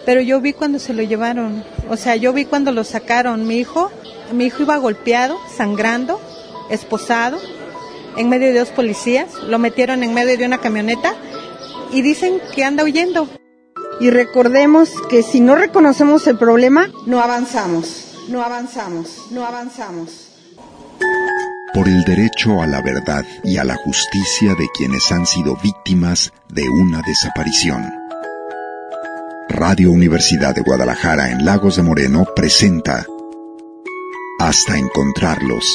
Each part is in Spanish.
pero yo vi cuando se lo llevaron, o sea, yo vi cuando lo sacaron. Mi hijo iba golpeado, sangrando, esposado, en medio de 2 policías, lo metieron en medio de una camioneta y dicen que anda huyendo. Y recordemos que si no reconocemos el problema, no avanzamos. Por el derecho a la verdad y a la justicia de quienes han sido víctimas de una desaparición. Radio Universidad de Guadalajara en Lagos de Moreno presenta Hasta encontrarlos.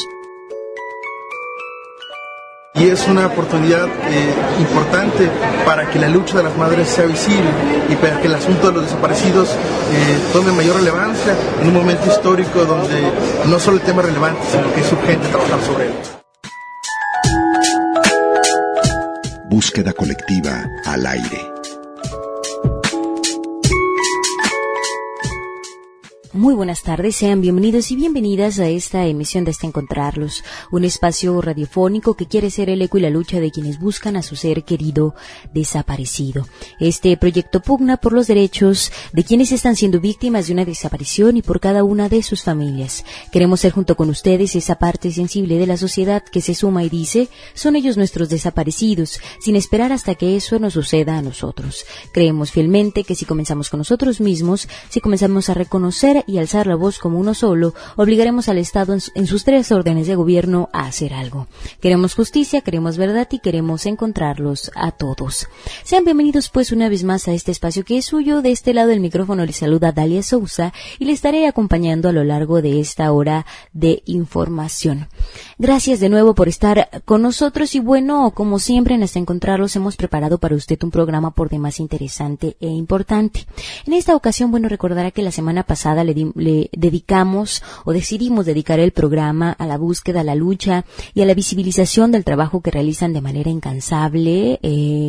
Y es una oportunidad importante para que la lucha de las madres sea visible y para que el asunto de los desaparecidos tome mayor relevancia en un momento histórico donde no solo el tema es relevante, sino que es urgente trabajar sobre él. Búsqueda colectiva al aire. Muy buenas tardes, sean bienvenidos y bienvenidas a esta emisión de Hasta Encontrarlos, un espacio radiofónico que quiere ser el eco y la lucha de quienes buscan a su ser querido desaparecido. Este proyecto pugna por los derechos de quienes están siendo víctimas de una desaparición y por cada una de sus familias. Queremos ser junto con ustedes esa parte sensible de la sociedad que se suma y dice, son ellos nuestros desaparecidos, sin esperar hasta que eso nos suceda a nosotros. Creemos fielmente que si comenzamos con nosotros mismos, si comenzamos a reconocer y alzar la voz como uno solo, obligaremos al Estado en sus 3 órdenes de gobierno a hacer algo. Queremos justicia, queremos verdad y queremos encontrarlos a todos. Sean bienvenidos pues una vez más a este espacio que es suyo. De este lado del micrófono les saluda Dalia Sousa y les estaré acompañando a lo largo de esta hora de información. Gracias de nuevo por estar con nosotros y bueno, como siempre en Hasta Encontrarlos hemos preparado para usted un programa por demás interesante e importante. En esta ocasión, bueno, recordará que la semana pasada le dedicamos o decidimos dedicar el programa a la búsqueda, a la lucha y a la visibilización del trabajo que realizan de manera incansable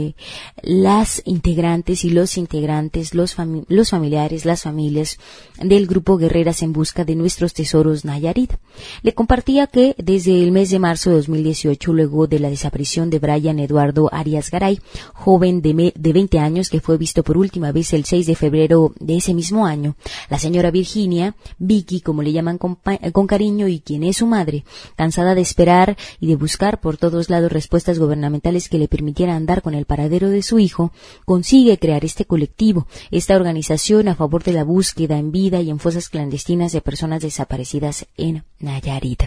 las integrantes y los integrantes, los familiares, las familias del grupo Guerreras en Busca de Nuestros Tesoros Nayarit. Le compartía que desde el mes de marzo de 2018, luego de la desaparición de Brian Eduardo Arias Garay, joven de 20 años que fue visto por última vez el 6 de febrero de ese mismo año, la señora Virginia, Vicky, como le llaman con cariño, y quien es su madre, cansada de esperar y de buscar por todos lados respuestas gubernamentales que le permitieran dar con el paradero de su hijo, consigue crear este colectivo, esta organización a favor de la búsqueda en vida y en fosas clandestinas de personas desaparecidas en Nayarit.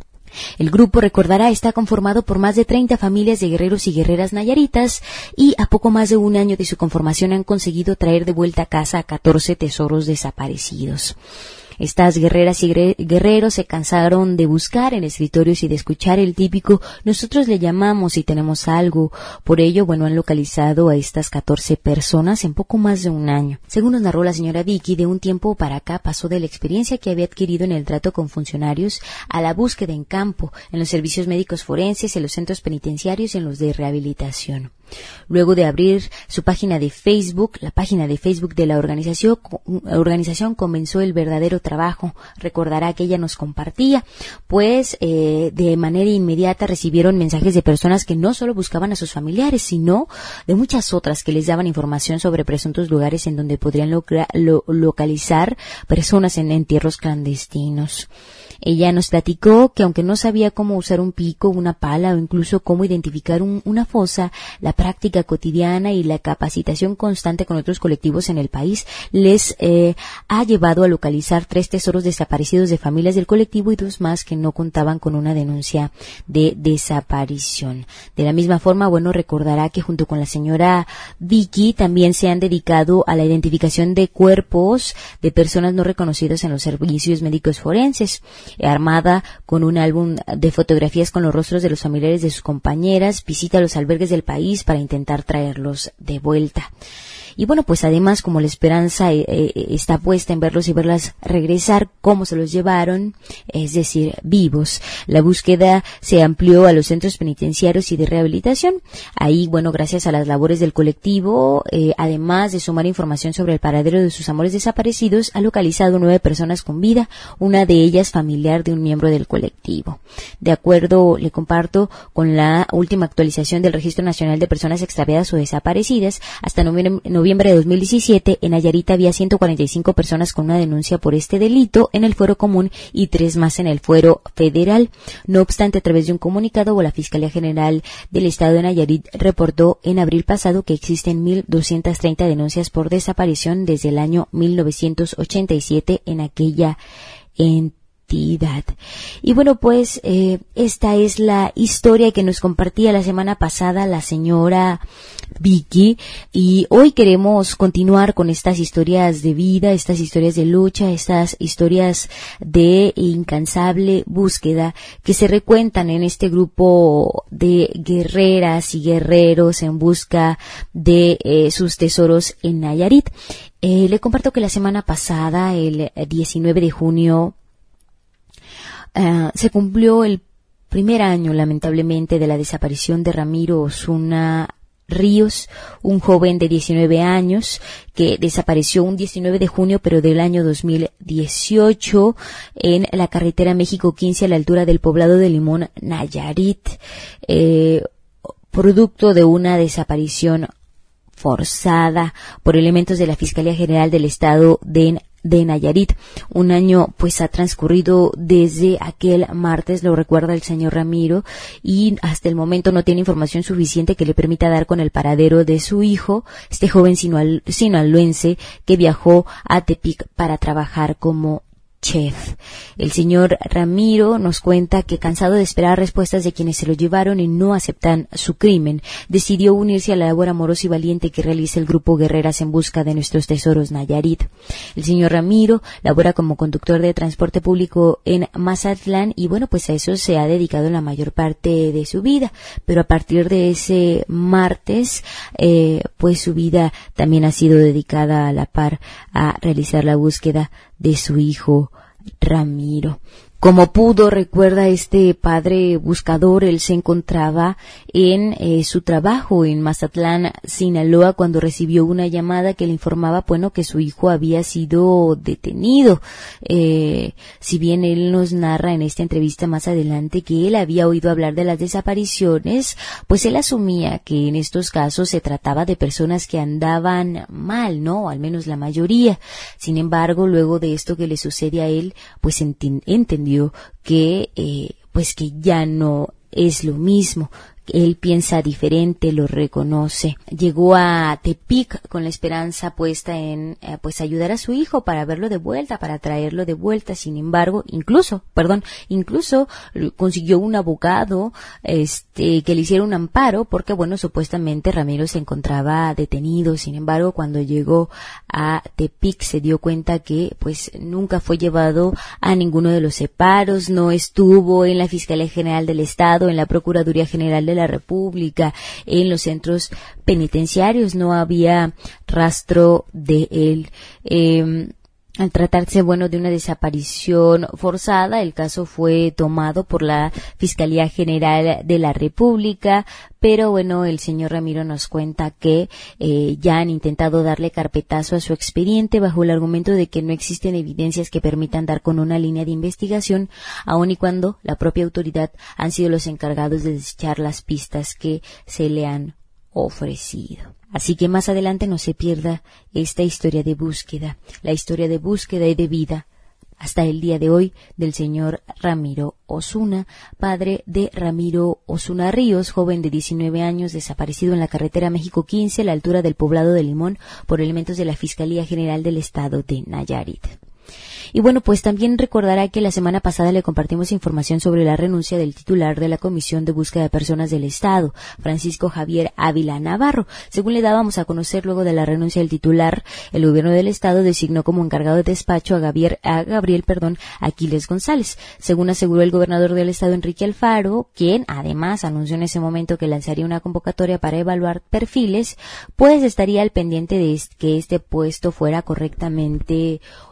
El grupo, recordará, está conformado por más de 30 familias de guerreros y guerreras nayaritas y a poco más de un año de su conformación han conseguido traer de vuelta a casa a 14 tesoros desaparecidos. Estas guerreras y guerreros se cansaron de buscar en escritorios y de escuchar el típico "nosotros le llamamos y tenemos algo". Por ello, bueno, han localizado a estas 14 personas en poco más de un año. Según nos narró la señora Vicky, de un tiempo para acá pasó de la experiencia que había adquirido en el trato con funcionarios a la búsqueda en campo, en los servicios médicos forenses, en los centros penitenciarios y en los de rehabilitación. Luego de abrir su página de Facebook, la página de Facebook de la organización comenzó el verdadero trabajo. Recordará que ella nos compartía, pues de manera inmediata recibieron mensajes de personas que no solo buscaban a sus familiares, sino de muchas otras que les daban información sobre presuntos lugares en donde podrían localizar personas en entierros clandestinos. Ella nos platicó que aunque no sabía cómo usar un pico, una pala o incluso cómo identificar una fosa, la práctica cotidiana y la capacitación constante con otros colectivos en el país les ha llevado a localizar 3 tesoros desaparecidos de familias del colectivo y 2 más que no contaban con una denuncia de desaparición. De la misma forma, bueno, recordará que junto con la señora Vicky también se han dedicado a la identificación de cuerpos de personas no reconocidas en los servicios médicos forenses. Armada con un álbum de fotografías con los rostros de los familiares de sus compañeras, visita los albergues del país para intentar traerlos de vuelta. Y bueno, pues además, como la esperanza está puesta en verlos y verlas regresar, cómo se los llevaron, es decir, vivos. La búsqueda se amplió a los centros penitenciarios y de rehabilitación. Ahí, bueno, gracias a las labores del colectivo, además de sumar información sobre el paradero de sus amores desaparecidos, ha localizado 9 personas con vida, una de ellas familiar de un miembro del colectivo. De acuerdo, le comparto, con la última actualización del Registro Nacional de Personas Extraviadas o Desaparecidas, hasta noviembre noviembre de 2017, en Nayarit había 145 personas con una denuncia por este delito en el fuero común y 3 más en el fuero federal. No obstante, a través de un comunicado, la Fiscalía General del Estado de Nayarit reportó en abril pasado que existen 1,230 denuncias por desaparición desde el año 1987 en aquella entidad. Y bueno, pues esta es la historia que nos compartía la semana pasada la señora Vicky, y hoy queremos continuar con estas historias de vida, estas historias de lucha, estas historias de incansable búsqueda que se recuentan en este grupo de guerreras y guerreros en busca de sus tesoros en Nayarit. Le comparto que la semana pasada, el 19 de junio, se cumplió el primer año, lamentablemente, de la desaparición de Ramiro Osuna Ríos, un joven de 19 años que desapareció un 19 de junio, pero del año 2018, en la carretera México 15 a la altura del poblado de Limón, Nayarit, producto de una desaparición forzada por elementos de la Fiscalía General del Estado de Nayarit. Un año pues ha transcurrido desde aquel martes, lo recuerda el señor Ramiro, y hasta el momento no tiene información suficiente que le permita dar con el paradero de su hijo, este joven sinaloense que viajó a Tepic para trabajar como chef. El señor Ramiro nos cuenta que, cansado de esperar respuestas de quienes se lo llevaron y no aceptan su crimen, decidió unirse a la labor amorosa y valiente que realiza el grupo Guerreras en busca de nuestros tesoros Nayarit. El señor Ramiro labora como conductor de transporte público en Mazatlán y bueno, pues a eso se ha dedicado la mayor parte de su vida, pero a partir de ese martes pues su vida también ha sido dedicada a la par a realizar la búsqueda de su hijo Ramiro. Como pudo, recuerda este padre buscador, él se encontraba en su trabajo en Mazatlán, Sinaloa, cuando recibió una llamada que le informaba, bueno, que su hijo había sido detenido. Si bien él nos narra en esta entrevista más adelante que él había oído hablar de las desapariciones, pues él asumía que en estos casos se trataba de personas que andaban mal, ¿no? Al menos la mayoría. Sin embargo, luego de esto que le sucede a él, pues entendió que pues que ya no es lo mismo. Él piensa diferente, lo reconoce. Llegó a Tepic con la esperanza puesta en pues ayudar a su hijo para verlo de vuelta, para traerlo de vuelta. Sin embargo, incluso consiguió un abogado que le hiciera un amparo porque bueno, supuestamente Ramiro se encontraba detenido. Sin embargo, cuando llegó a Tepic se dio cuenta que pues nunca fue llevado a ninguno de los separos, no estuvo en la Fiscalía General del Estado, en la Procuraduría General de la República, en los centros penitenciarios, no había rastro de él. Al tratarse, bueno, de una desaparición forzada, el caso fue tomado por la Fiscalía General de la República, pero bueno, el señor Ramiro nos cuenta que ya han intentado darle carpetazo a su expediente bajo el argumento de que no existen evidencias que permitan dar con una línea de investigación, aun y cuando la propia autoridad han sido los encargados de desechar las pistas que se le han ofrecido. Así que más adelante no se pierda esta historia de búsqueda, la historia de búsqueda y de vida hasta el día de hoy del señor Ramiro Osuna, padre de Ramiro Osuna Ríos, joven de 19 años desaparecido en la carretera México 15 a la altura del poblado de Limón por elementos de la Fiscalía General del Estado de Nayarit. Y bueno, pues también recordará que la semana pasada le compartimos información sobre la renuncia del titular de la Comisión de Búsqueda de Personas del Estado, Francisco Javier Ávila Navarro. Según le dábamos a conocer, luego de la renuncia del titular, el gobierno del Estado designó como encargado de despacho a Gabriel Aquiles González. Según aseguró el gobernador del Estado, Enrique Alfaro, quien además anunció en ese momento que lanzaría una convocatoria para evaluar perfiles, pues estaría al pendiente de que este puesto fuera correctamente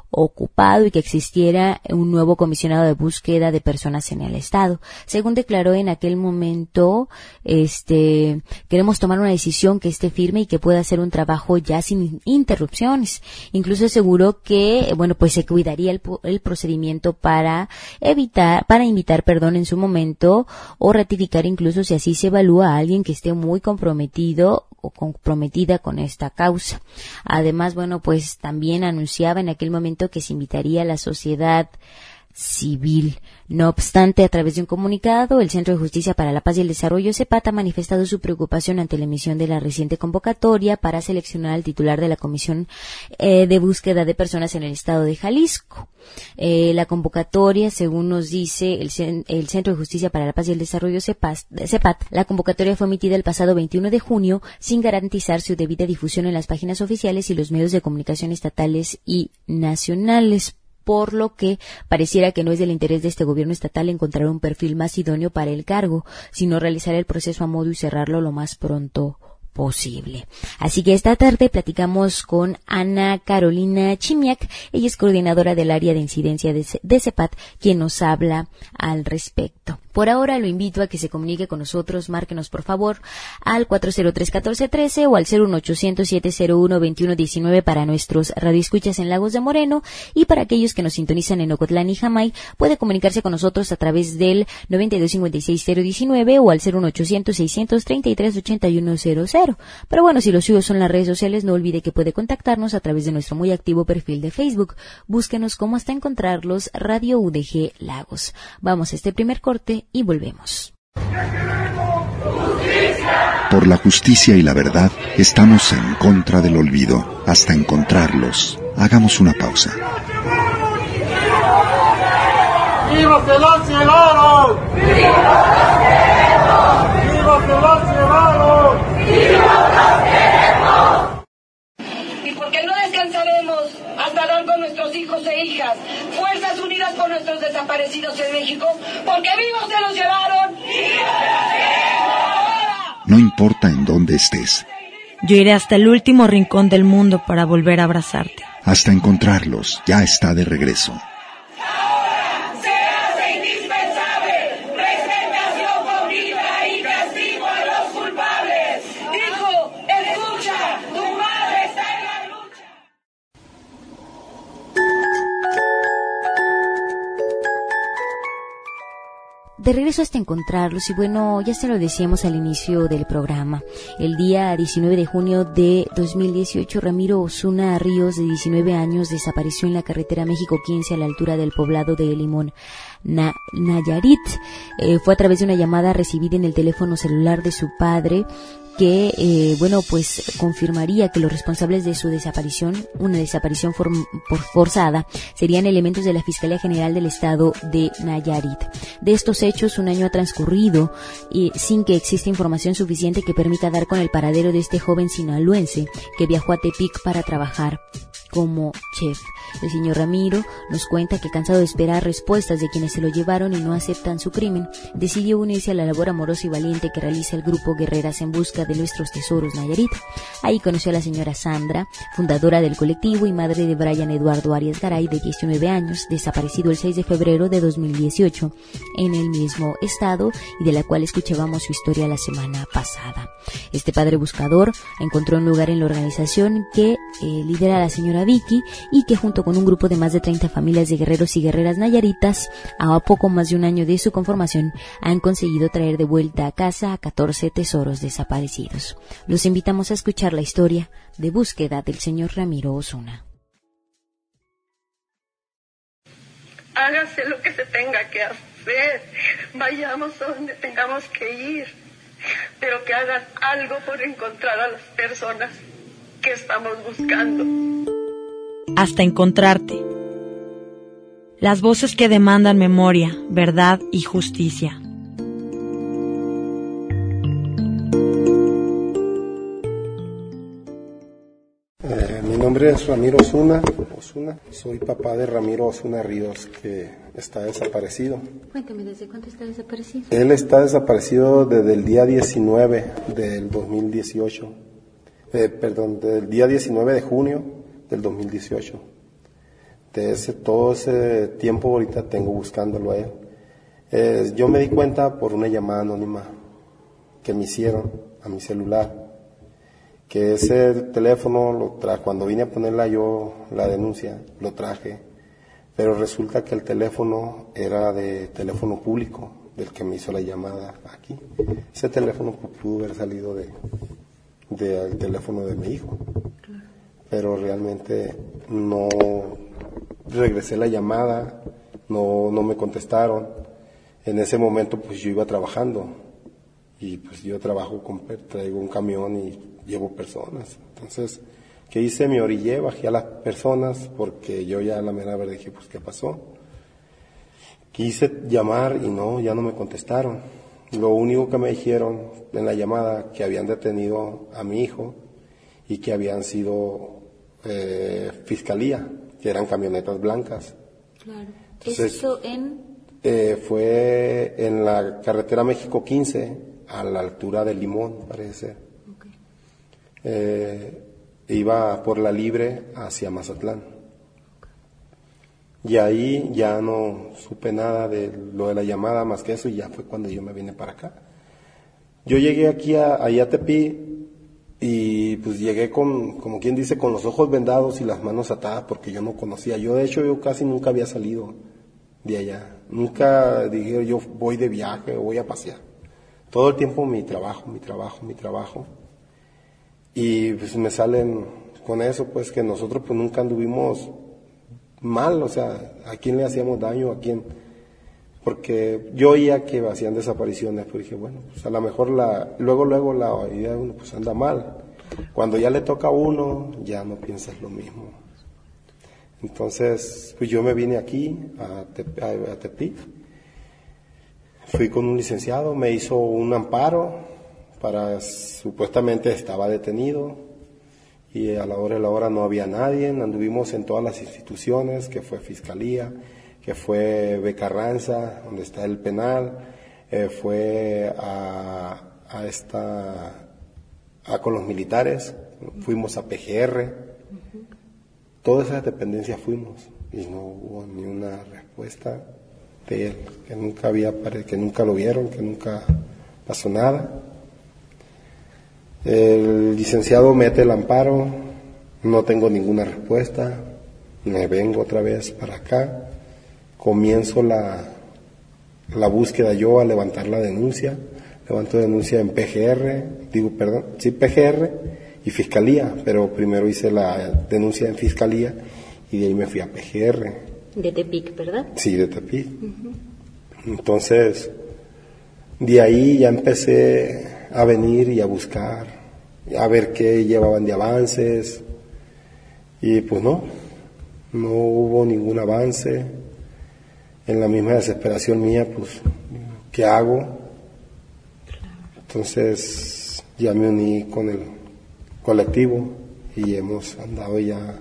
ocupado y que existiera un nuevo comisionado de búsqueda de personas en el estado. Según declaró en aquel momento, queremos tomar una decisión que esté firme y que pueda hacer un trabajo ya sin interrupciones. Incluso aseguró que, pues se cuidaría el procedimiento para invitar, en su momento o ratificar incluso si así se evalúa a alguien que esté muy comprometido o comprometida con esta causa. Además, pues también anunciaba en aquel momento que se invitaría a la sociedad civil. No obstante, a través de un comunicado, el Centro de Justicia para la Paz y el Desarrollo, CEPAT, ha manifestado su preocupación ante la emisión de la reciente convocatoria para seleccionar al titular de la Comisión de Búsqueda de Personas en el Estado de Jalisco. La convocatoria, según nos dice el Centro de Justicia para la Paz y el Desarrollo, CEPAT, la convocatoria fue emitida el pasado 21 de junio sin garantizar su debida difusión en las páginas oficiales y los medios de comunicación estatales y nacionales, por lo que pareciera que no es del interés de este gobierno estatal encontrar un perfil más idóneo para el cargo, sino realizar el proceso a modo y cerrarlo lo más pronto posible. Así que esta tarde platicamos con Ana Carolina Chimiak. Ella es coordinadora del área de incidencia de CEPAT, quien nos habla al respecto. Por ahora lo invito a que se comunique con nosotros. Márquenos por favor al 403-1413 o al 01800-701-2119 para nuestros radioescuchas en Lagos de Moreno, y para aquellos que nos sintonizan en Ocotlán y Jamay puede comunicarse con nosotros a través del 9256-019 o al 01800-633-8100. Pero si los suyos son las redes sociales, no olvide que puede contactarnos a través de nuestro muy activo perfil de Facebook. Búsquenos como hasta encontrarlos Radio UDG Lagos. Vamos a este primer corte y volvemos. Por la justicia y la verdad, estamos en contra del olvido. Hasta encontrarlos. Hagamos una pausa. ¡Viva que los llevaron! ¡Viva los queremos! ¡Viva que los llevaron! ¡Viva los queremos! Y porque no descansaremos hasta dar con nuestros hijos e hijas, Fuerzas Unidas por nuestros desaparecidos en México, porque vivos se los llevaron. ¡Viva los queremos! No importa en dónde estés. Yo iré hasta el último rincón del mundo para volver a abrazarte. Hasta encontrarlos, ya está de regreso. De regreso hasta encontrarlos, y ya se lo decíamos al inicio del programa. El día 19 de junio de 2018, Ramiro Osuna Ríos, de 19 años, desapareció en la carretera México-15 a la altura del poblado de Limón, Nayarit. Fue a través de una llamada recibida en el teléfono celular de su padre, que, confirmaría que los responsables de su desaparición, una desaparición forzada, serían elementos de la Fiscalía General del Estado de Nayarit. De estos hechos, un año ha transcurrido y sin que exista información suficiente que permita dar con el paradero de este joven sinaloense que viajó a Tepic para trabajar como chef. El señor Ramiro nos cuenta que, cansado de esperar respuestas de quienes se lo llevaron y no aceptan su crimen, decidió unirse a la labor amorosa y valiente que realiza el grupo Guerreras en Busca de Nuestros Tesoros Nayarit. Ahí conoció a la señora Sandra, fundadora del colectivo y madre de Brian Eduardo Arias Garay, de 19 años, desaparecido el 6 de febrero de 2018 en el mismo estado, y de la cual escuchábamos su historia la semana pasada. Este padre buscador encontró un lugar en la organización que lidera la señora Vicky, y que junto con un grupo de más de 30 familias de guerreros y guerreras nayaritas, a poco más de un año de su conformación, han conseguido traer de vuelta a casa a 14 tesoros desaparecidos. Los invitamos a escuchar la historia de búsqueda del señor Ramiro Osuna. Hágase lo que se tenga que hacer, vayamos a donde tengamos que ir, pero que hagan algo por encontrar a las personas que estamos buscando. Hasta encontrarte. Las voces que demandan memoria, verdad y justicia. Mi nombre es Ramiro Osuna. Soy papá de Ramiro Osuna Ríos, que está desaparecido. Cuéntame, ¿desde cuánto está desaparecido? Él está desaparecido desde el día 19 del 2018. Del día 19 de junio del 2018. todo ese tiempo ahorita tengo buscándolo a él. Yo me di cuenta por una llamada anónima que me hicieron a mi celular, que ese teléfono cuando vine a ponerla yo la denuncia, lo traje, pero resulta que el teléfono era de teléfono público, del que me hizo la llamada aquí. Ese teléfono pudo haber salido del teléfono de mi hijo, pero realmente no regresé la llamada, no me contestaron. En ese momento pues yo iba trabajando, y pues yo traigo un camión y llevo personas. Entonces, ¿qué hice? Me orillé, bajé a las personas, porque yo ya a la mera verdad dije, pues ¿qué pasó? Quise llamar y ya no me contestaron. Lo único que me dijeron en la llamada, que habían detenido a mi hijo y que habían sido fiscalía, que eran camionetas blancas. Claro. Entonces, ¿eso fue en la carretera México 15, a la altura de Limón, parece ser. Okay. Iba por la Libre hacia Mazatlán. Y ahí ya no supe nada de lo de la llamada más que eso, y ya fue cuando yo me vine para acá. Yo llegué aquí a Tepic, y pues llegué como quien dice, con los ojos vendados y las manos atadas, porque yo no conocía. De hecho, yo casi nunca había salido de allá. Nunca dije yo voy de viaje o voy a pasear. Todo el tiempo mi trabajo. Y pues me salen con eso, pues que nosotros pues nunca anduvimos mal, o sea, ¿a quién le hacíamos daño? ¿A quién? Porque yo oía que hacían desapariciones, pues dije, bueno, pues a lo mejor luego la idea de uno pues anda mal. Cuando ya le toca a uno, ya no piensas lo mismo. Entonces, pues yo me vine aquí a Tepic. Fui con un licenciado, me hizo un amparo supuestamente estaba detenido, y a la hora no había nadie. Anduvimos en todas las instituciones, que fue Fiscalía, que fue Becarranza, donde está el penal, fue con los militares, fuimos a PGR, todas esas dependencias fuimos, y no hubo ni una respuesta de él, que nunca lo vieron, que nunca pasó nada. El licenciado mete el amparo, no tengo ninguna respuesta, me vengo otra vez para acá, comienzo la búsqueda yo a levantar la denuncia, levanto denuncia en PGR y Fiscalía, pero primero hice la denuncia en Fiscalía y de ahí me fui a PGR. De Tepic, ¿verdad? Sí, de Tepic. Entonces, de ahí ya empecé a venir y a buscar, a ver qué llevaban de avances, y pues no hubo ningún avance. En la misma desesperación mía, pues, ¿qué hago? Entonces ya me uní con el colectivo y hemos andado ya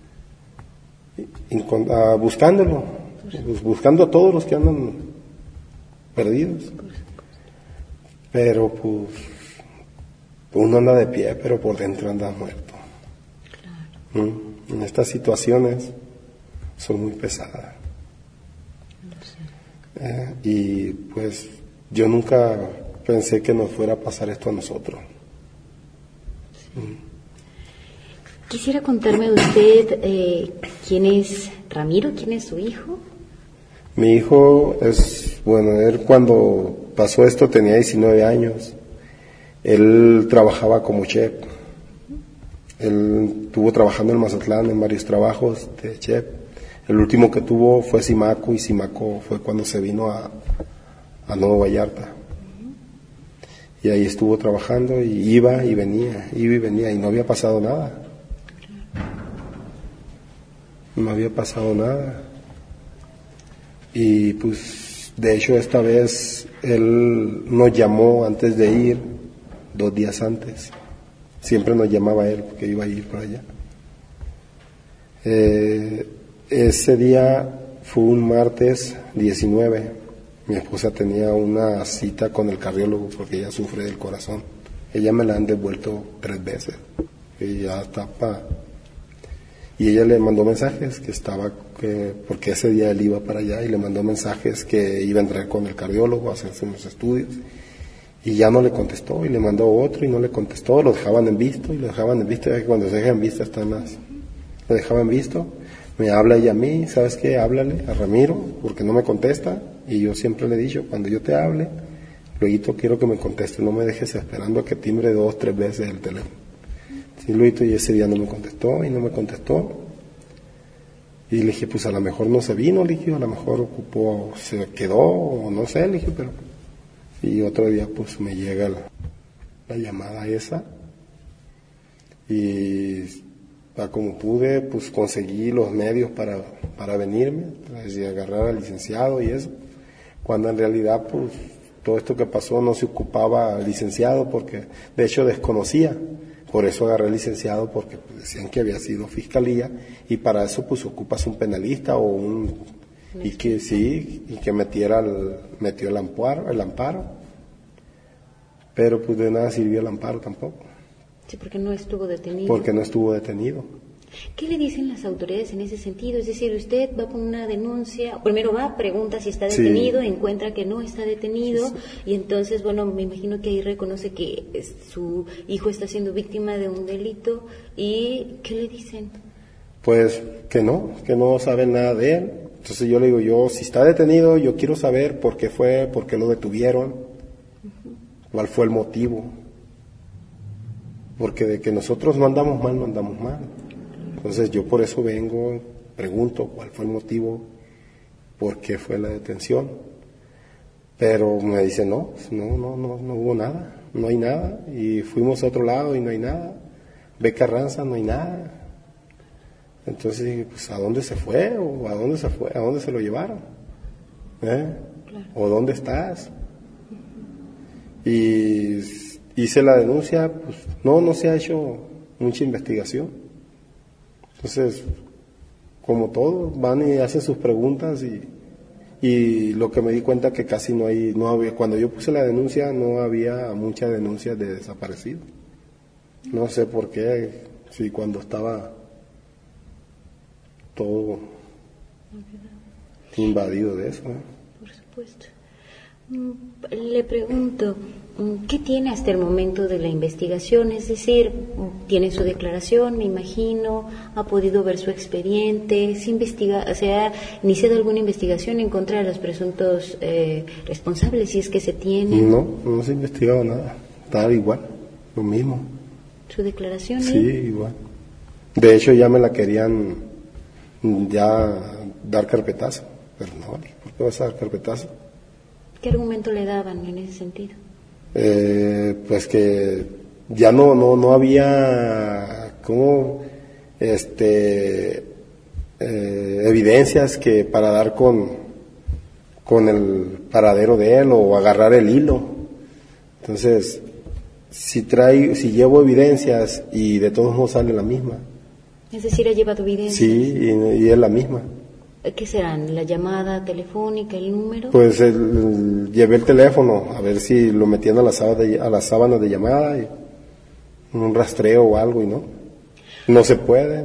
buscándolo, buscando a todos los que andan perdidos. Pero pues uno anda de pie, pero por dentro anda muerto. Claro. En estas situaciones son muy pesadas. Y pues yo nunca pensé que nos fuera a pasar esto a nosotros. Quisiera contarme de usted, ¿quién es Ramiro? ¿Quién es su hijo? Mi hijo él cuando pasó esto tenía 19 años. Él trabajaba como chef. Él estuvo trabajando en Mazatlán en varios trabajos de chef. El último que tuvo fue Simaco, y Simaco fue cuando se vino a Nuevo Vallarta. Y ahí estuvo trabajando y iba y venía, y no había pasado nada. No había pasado nada. Y pues, de hecho, esta vez él nos llamó antes de ir, 2 días antes. Siempre nos llamaba él porque iba a ir por allá. Ese día fue un martes 19. Mi esposa tenía una cita con el cardiólogo porque ella sufre del corazón. Ella me la han devuelto 3 veces. Y ya está Y ella le mandó mensajes porque ese día él iba para allá, y le mandó mensajes que iba a entrar con el cardiólogo a hacerse unos estudios, y ya no le contestó, y le mandó otro y no le contestó, lo dejaban en visto, y lo dejaban en visto, ya que cuando se dejan en visto están más, lo dejaban en visto. Me habla ella a mí, ¿sabes qué? Háblale a Ramiro, porque no me contesta, y yo siempre le he dicho, cuando yo te hable, luego quiero que me conteste, no me dejes esperando a que timbre 2, 3 veces el teléfono. Sí, Luito, y ese día no me contestó. Y le dije, pues a lo mejor no se vino, le dije, a lo mejor se quedó, o no sé, le dije, pero... Y otro día, pues me llega la llamada esa, y como pude, pues conseguí los medios para venirme, y agarrar al licenciado y eso, cuando en realidad, pues, todo esto que pasó no se ocupaba al licenciado, porque de hecho desconocía. Por eso agarré al licenciado, porque decían que había sido fiscalía, y para eso pues ocupas un penalista y que metió el amparo, pero pues de nada sirvió el amparo tampoco. Sí, porque no estuvo detenido. Porque no estuvo detenido. ¿Qué le dicen las autoridades en ese sentido? Es decir, usted va con una denuncia, primero va, pregunta si está detenido, encuentra que no está detenido, y entonces, bueno, me imagino que ahí reconoce que su hijo está siendo víctima de un delito, ¿y qué le dicen? Pues que no saben nada de él. Entonces yo le digo, si está detenido, yo quiero saber por qué lo detuvieron, cuál fue el motivo, porque de que nosotros no andamos mal. Entonces yo por eso vengo, pregunto cuál fue el motivo, por qué fue la detención. Pero me dice, no hubo nada, no hay nada. Y fuimos a otro lado y no hay nada. Ve Carranza, no hay nada. Entonces, pues, ¿a dónde se fue? ¿O a dónde se fue? ¿A dónde se lo llevaron? Claro. ¿O dónde estás? Y hice la denuncia, pues no se ha hecho mucha investigación. Entonces, como todo, van y hacen sus preguntas, y lo que me di cuenta que casi no había, cuando yo puse la denuncia no había muchas denuncias de desaparecidos. No sé por qué, si cuando estaba todo invadido de eso. Por supuesto. Le pregunto, ¿qué tiene hasta el momento de la investigación? Es decir, tiene su declaración, me imagino, ha podido ver su expediente, ¿se ha iniciado alguna investigación en contra de los presuntos responsables, si es que se tiene? No se ha investigado nada, está igual, lo mismo. ¿Su declaración? Sí, igual. De hecho ya me la querían ya dar carpetazo, pero no, ¿por qué vas a dar carpetazo? ¿Qué argumento le daban en ese sentido? Pues que ya no había evidencias que para dar con el paradero de él o agarrar el hilo. Entonces, si llevo evidencias y de todos modos sale la misma. Es decir, ha llevado evidencias. Sí, y es la misma. ¿Qué serán? ¿La llamada telefónica, el número? Pues llevé el teléfono a ver si lo metían a las sábanas de llamada, y un rastreo o algo, y no se puede.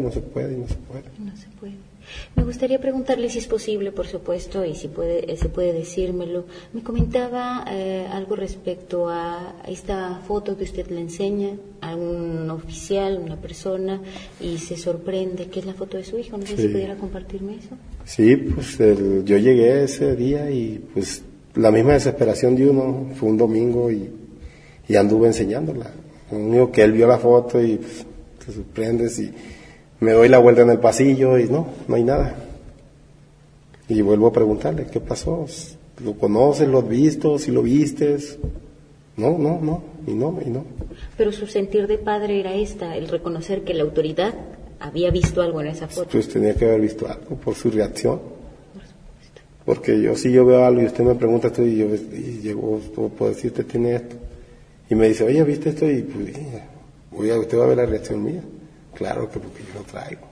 Me gustaría preguntarle si es posible, por supuesto, y si se puede decírmelo. Me comentaba algo respecto a esta foto que usted le enseña a un oficial, una persona, y se sorprende que es la foto de su hijo. No sé si pudiera compartirme eso. Sí, pues yo llegué ese día y pues la misma desesperación de uno, fue un domingo y anduve enseñándola. Lo único que él vio la foto y pues, te sorprendes, y me doy la vuelta en el pasillo y no hay nada. Y vuelvo a preguntarle, ¿qué pasó? ¿Lo conoces? ¿Lo has visto? ¿Si lo vistes? No. Pero su sentir de padre era el reconocer que la autoridad había visto algo en esa foto. Pues tenía que haber visto algo por su reacción. Por supuesto. Porque si yo veo algo y usted me pregunta esto y yo puedo decirte, tiene esto. Y me dice, oye, ¿viste esto? Y pues, usted va a ver la reacción mía. Claro que porque yo lo traigo.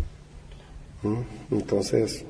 Entonces,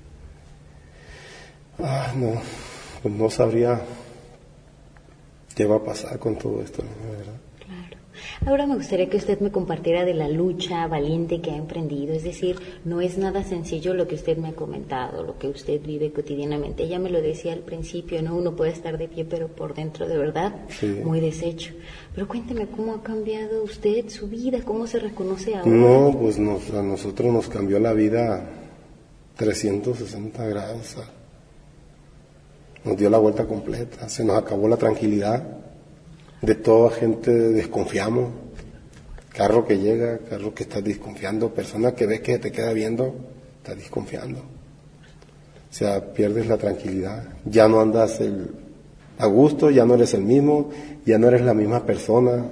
no sabría qué va a pasar con todo esto, ¿verdad? Claro. Ahora me gustaría que usted me compartiera de la lucha valiente que ha emprendido, es decir, no es nada sencillo lo que usted me ha comentado, lo que usted vive cotidianamente. Ella me lo decía al principio, ¿no? Uno puede estar de pie, pero por dentro de verdad muy deshecho. Pero cuénteme, ¿cómo ha cambiado usted su vida? ¿Cómo se reconoce ahora? No, pues a nosotros nos cambió la vida 360 grados. Nos dio la vuelta completa, se nos acabó la tranquilidad. De toda gente desconfiamos. Carro que llega, carro que estás desconfiando, persona que ves que te queda viendo, estás desconfiando. O sea, pierdes la tranquilidad. Ya no andas a gusto, ya no eres el mismo, ya no eres la misma persona.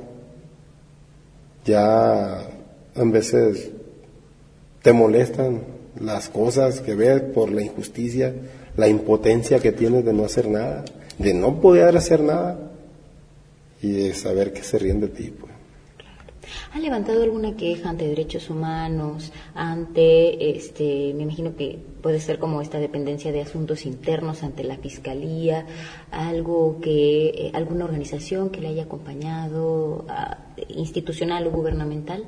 Ya a veces te molestan las cosas que ves por la injusticia, la impotencia que tienes de no hacer nada, de no poder hacer nada. Y de saber que se ríen de ti, pues. ¿Ha levantado alguna queja ante derechos humanos, ante, me imagino que puede ser como esta dependencia de asuntos internos ante la fiscalía, alguna organización que le haya acompañado, institucional o gubernamental?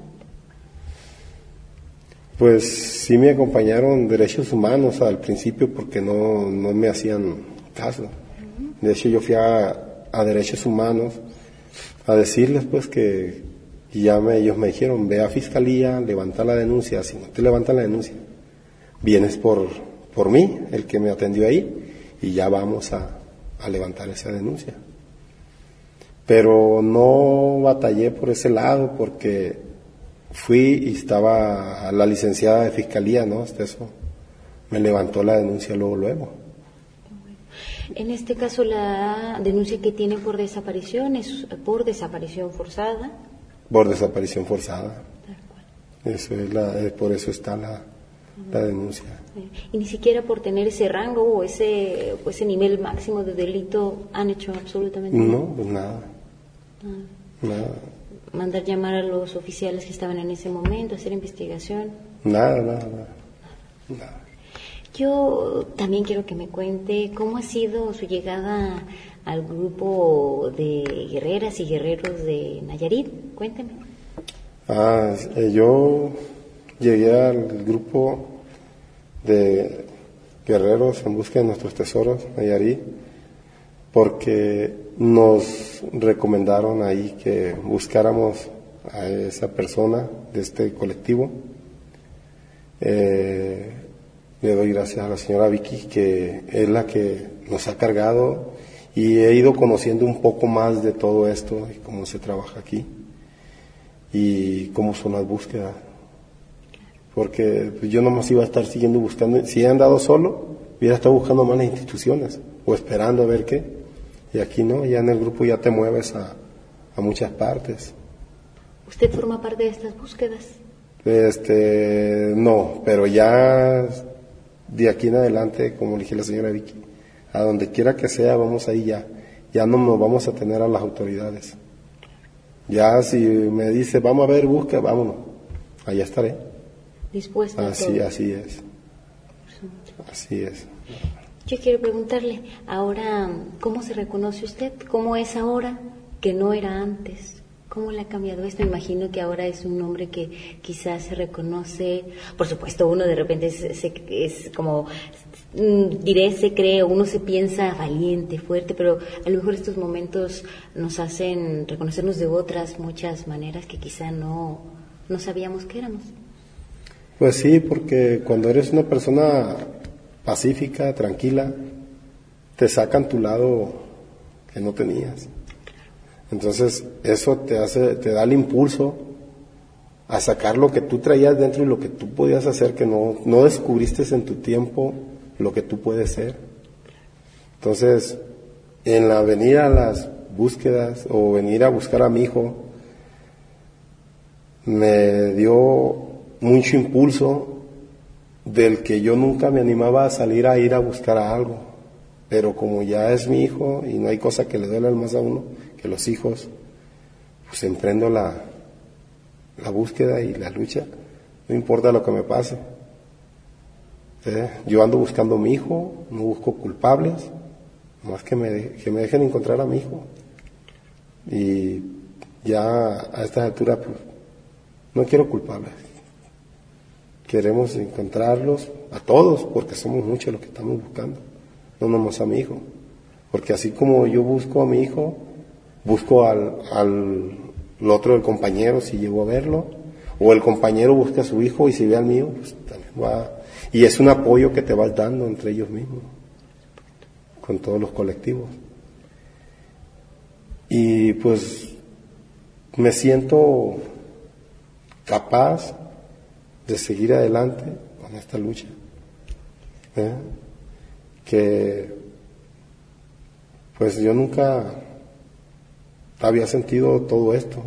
Pues sí me acompañaron derechos humanos al principio porque no me hacían caso. De hecho yo fui a derechos humanos a decirles pues que ellos me dijeron, ve a fiscalía, levanta la denuncia, si no te levantan la denuncia, vienes por mí, el que me atendió ahí, y ya vamos a levantar esa denuncia. Pero no batallé por ese lado porque fui y estaba la licenciada de fiscalía, ¿no? Hasta eso me levantó la denuncia luego. En este caso, la denuncia que tiene por desaparición es por desaparición forzada. Por desaparición forzada. Eso es por eso está la denuncia. Y ni siquiera por tener ese rango o ese nivel máximo de delito han hecho absolutamente nada. No, pues nada. Nada. Mandar llamar a los oficiales que estaban en ese momento, hacer investigación. Nada. Yo también quiero que me cuente cómo ha sido su llegada al grupo de guerreras y guerreros de Nayarit. Cuénteme. Yo llegué al grupo de guerreros en busca de nuestros tesoros, Nayarit, porque nos recomendaron ahí que buscáramos a esa persona de este colectivo. Le doy gracias a la señora Vicky, que es la que nos ha cargado, y he ido conociendo un poco más de todo esto y cómo se trabaja aquí y cómo son las búsquedas. Porque pues, yo nomás iba a estar siguiendo buscando. Si he andado solo, hubiera estado buscando más las instituciones o esperando a ver qué. Y aquí no, ya en el grupo ya te mueves a muchas partes. ¿Usted forma parte de estas búsquedas? No, pero ya de aquí en adelante, como le dije a la señora Vicky, a donde quiera que sea, vamos ahí ya no nos vamos a tener a las autoridades. Ya si me dice, vamos a ver, busca, vámonos, allá estaré. Dispuesta así, a todo. Así es. Yo quiero preguntarle, ahora, ¿cómo se reconoce usted? ¿Cómo es ahora que no era antes? ¿Cómo le ha cambiado esto? Me imagino que ahora es un hombre que quizás se reconoce, por supuesto uno de repente es como, se cree, uno se piensa valiente, fuerte, pero a lo mejor estos momentos nos hacen reconocernos de otras muchas maneras que quizá no sabíamos que éramos. Pues sí, porque cuando eres una persona pacífica, tranquila, te sacan tu lado que no tenías. Entonces eso te da el impulso a sacar lo que tú traías dentro y lo que tú podías hacer, que no descubriste en tu tiempo lo que tú puedes ser. Entonces, en la venir a las búsquedas o venir a buscar a mi hijo, me dio mucho impulso del que yo nunca me animaba a salir a ir a buscar a algo. Pero como ya es mi hijo y no hay cosa que le duela más a uno que los hijos, pues emprendo la búsqueda y la lucha, no importa lo que me pase. Yo ando buscando a mi hijo, no busco culpables, más que me dejen encontrar a mi hijo. Y ya a estas alturas, pues, no quiero culparles. Queremos encontrarlos a todos, porque somos muchos los que estamos buscando, no nomás a mi hijo. Porque así como yo busco a mi hijo, busco al otro, el compañero, si llego a verlo, o el compañero busca a su hijo y si ve al mío, pues también va. Y es un apoyo que te vas dando entre ellos mismos, con todos los colectivos. Y pues me siento capaz de seguir adelante con esta lucha, que pues yo nunca había sentido todo esto,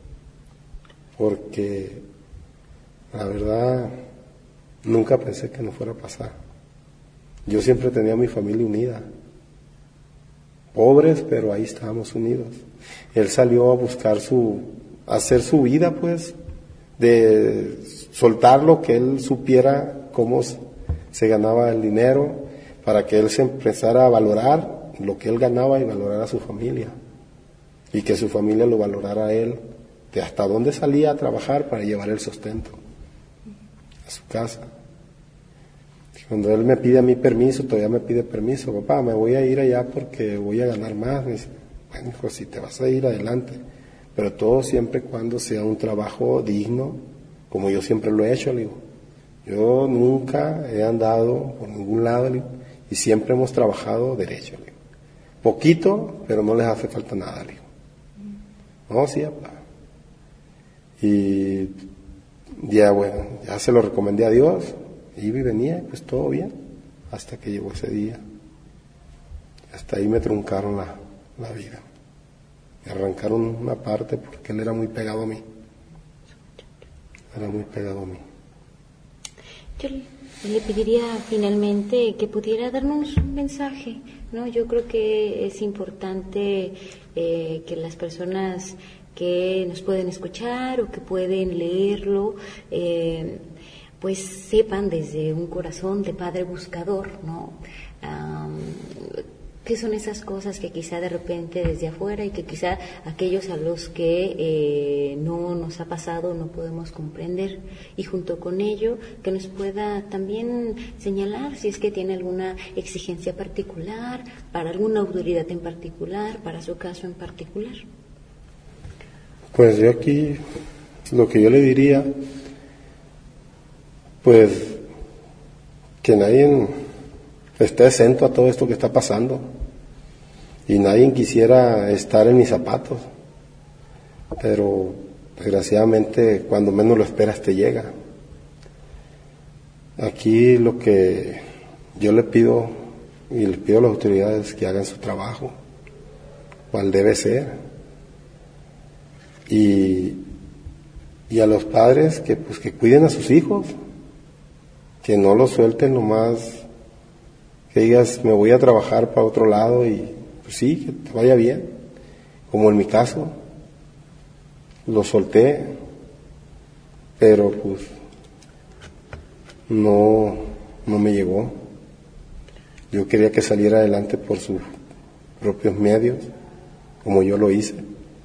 porque la verdad nunca pensé que no fuera a pasar. Yo siempre tenía a mi familia unida, pobres, pero ahí estábamos unidos. Él salió a buscar hacer su vida, pues, de soltar lo que él supiera cómo se ganaba el dinero, para que él se empezara a valorar lo que él ganaba y valorar a su familia, y que su familia lo valorara a él, de hasta dónde salía a trabajar para llevar el sustento a su casa. Cuando él me pide a mí permiso, todavía me pide permiso: papá, me voy a ir allá porque voy a ganar más. Me dice: bueno, hijo, si te vas a ir, adelante, pero todo siempre y cuando sea un trabajo digno, como yo siempre lo he hecho. Le digo, yo nunca he andado por ningún lado, le digo, y siempre hemos trabajado derecho, le digo. Poquito, pero no les hace falta nada, le digo. No, sí, papá. Y ya, bueno, ya se lo recomendé a Dios, iba y venía, pues todo bien, hasta que llegó ese día. Hasta ahí me truncaron la vida. Me arrancaron una parte porque él era muy pegado a mí. Era muy pegado a mí. Yo le pediría finalmente que pudiera darnos un mensaje, ¿no? Yo creo que es importante que las personas que nos pueden escuchar o que pueden leerlo, pues sepan desde un corazón de padre buscador, ¿no? ¿Qué son esas cosas que quizá de repente desde afuera y que quizá aquellos a los que no nos ha pasado no podemos comprender? Y junto con ello, que nos pueda también señalar si es que tiene alguna exigencia particular, para alguna autoridad en particular, para su caso en particular. Pues yo aquí, lo que yo le diría, pues que nadie está exento a todo esto que está pasando, y nadie quisiera estar en mis zapatos, pero desgraciadamente cuando menos lo esperas te llega. Aquí lo que yo le pido, y les pido a las autoridades, que hagan su trabajo, cual debe ser, y a los padres que pues que cuiden a sus hijos, que no los suelten nomás, que digas me voy a trabajar para otro lado y pues sí, que te vaya bien, como en mi caso, lo solté, pero pues no me llegó. Yo quería que saliera adelante por sus propios medios, como yo lo hice,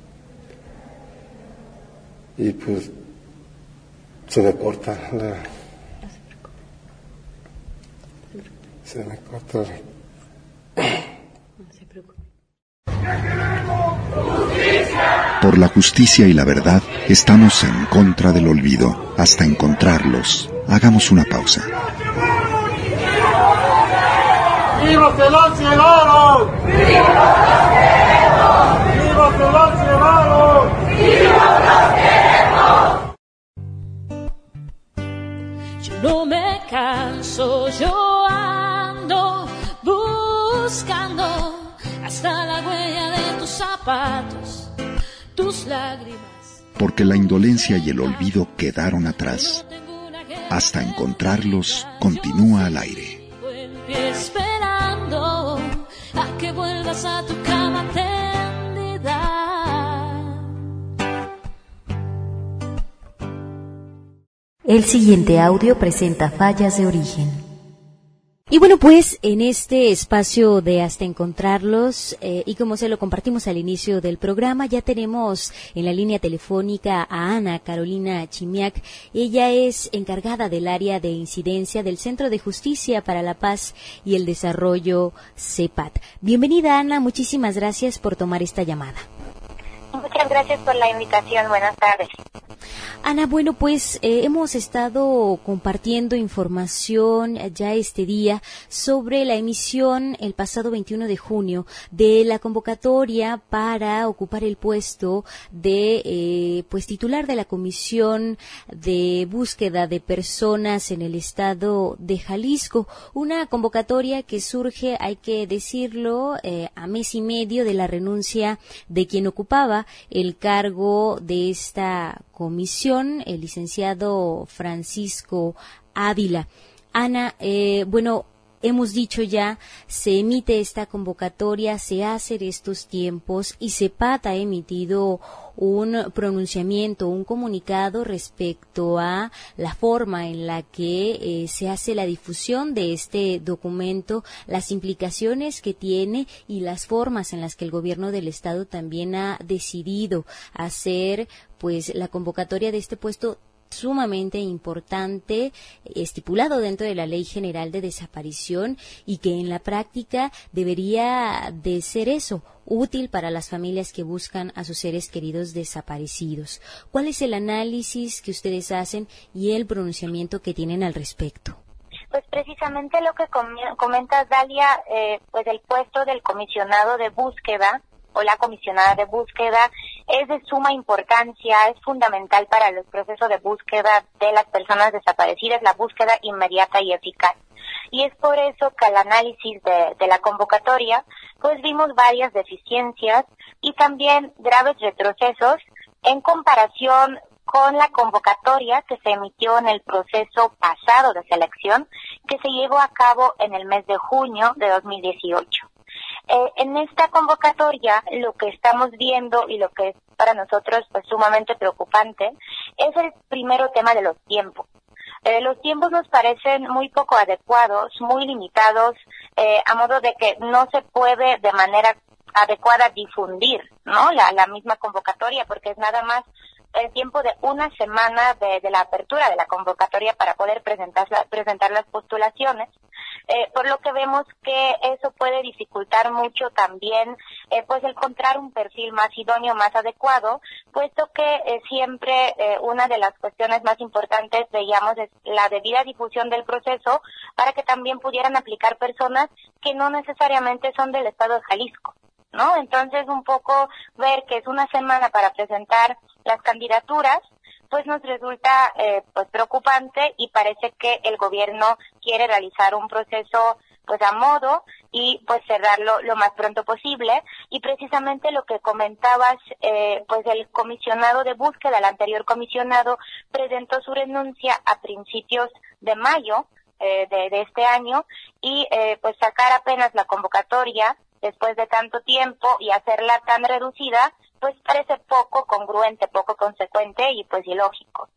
y pues se me corta se me corta. Por la justicia y la verdad, estamos en contra del olvido. Hasta encontrarlos, hagamos una pausa. ¡Viva que los llevaron! ¡Viva los queremos! ¡Viva que los llevaron! ¡Viva los queremos! Yo no me canso, yo ando buscando hasta la huella de tus zapatos, tus lágrimas. Porque la indolencia y el olvido quedaron atrás. Hasta encontrarlos, continúa al aire. Esperando a que vuelvas a tu cama tendida. El siguiente audio presenta fallas de origen. Y bueno, pues en este espacio de Hasta Encontrarlos, y como se lo compartimos al inicio del programa, ya tenemos en la línea telefónica a Ana Carolina Chimiak. Ella es encargada del área de incidencia del Centro de Justicia para la Paz y el Desarrollo, CEPAD. Bienvenida, Ana, muchísimas gracias por tomar esta llamada. Muchas gracias por la invitación, buenas tardes. Ana, bueno, pues hemos estado compartiendo información ya este día sobre la emisión el pasado 21 de junio de la convocatoria para ocupar el puesto de titular de la Comisión de Búsqueda de Personas en el estado de Jalisco. Una convocatoria que surge, hay que decirlo, a mes y medio de la renuncia de quien ocupaba el cargo de esta comisión, el licenciado Francisco Ávila. Ana, hemos dicho ya, se emite esta convocatoria, se hacen estos tiempos y CEPAD ha emitido un pronunciamiento, un comunicado respecto a la forma en la que se hace la difusión de este documento, las implicaciones que tiene y las formas en las que el gobierno del estado también ha decidido hacer pues la convocatoria de este puesto sumamente importante, estipulado dentro de la Ley General de Desaparición y que en la práctica debería de ser eso, útil para las familias que buscan a sus seres queridos desaparecidos. ¿Cuál es el análisis que ustedes hacen y el pronunciamiento que tienen al respecto? Pues precisamente lo que comentas, Dalia, pues el puesto del comisionado de búsqueda o la comisionada de búsqueda es de suma importancia, es fundamental para los procesos de búsqueda de las personas desaparecidas, la búsqueda inmediata y eficaz. Y es por eso que al análisis de la convocatoria, pues vimos varias deficiencias y también graves retrocesos en comparación con la convocatoria que se emitió en el proceso pasado de selección, que se llevó a cabo en el mes de junio de 2018. En esta convocatoria lo que estamos viendo y lo que es para nosotros pues sumamente preocupante es el primero tema de los tiempos. Los tiempos nos parecen muy poco adecuados, muy limitados, a modo de que no se puede de manera adecuada difundir, ¿no? La misma convocatoria, porque es nada más el tiempo de una semana de la apertura de la convocatoria para poder presentar las postulaciones, por lo que vemos que eso puede dificultar mucho también pues encontrar un perfil más idóneo, más adecuado, puesto que siempre una de las cuestiones más importantes veíamos es la debida difusión del proceso para que también pudieran aplicar personas que no necesariamente son del estado de Jalisco, ¿no? Entonces un poco ver que es una semana para presentar las candidaturas, pues nos resulta pues preocupante y parece que el gobierno quiere realizar un proceso pues a modo y pues cerrarlo lo más pronto posible. Y precisamente lo que comentabas, pues el comisionado de búsqueda, el anterior comisionado, presentó su renuncia a principios de mayo de este año y pues sacar apenas la convocatoria después de tanto tiempo y hacerla tan reducida, pues parece poco congruente, poco consecuente y pues ilógico.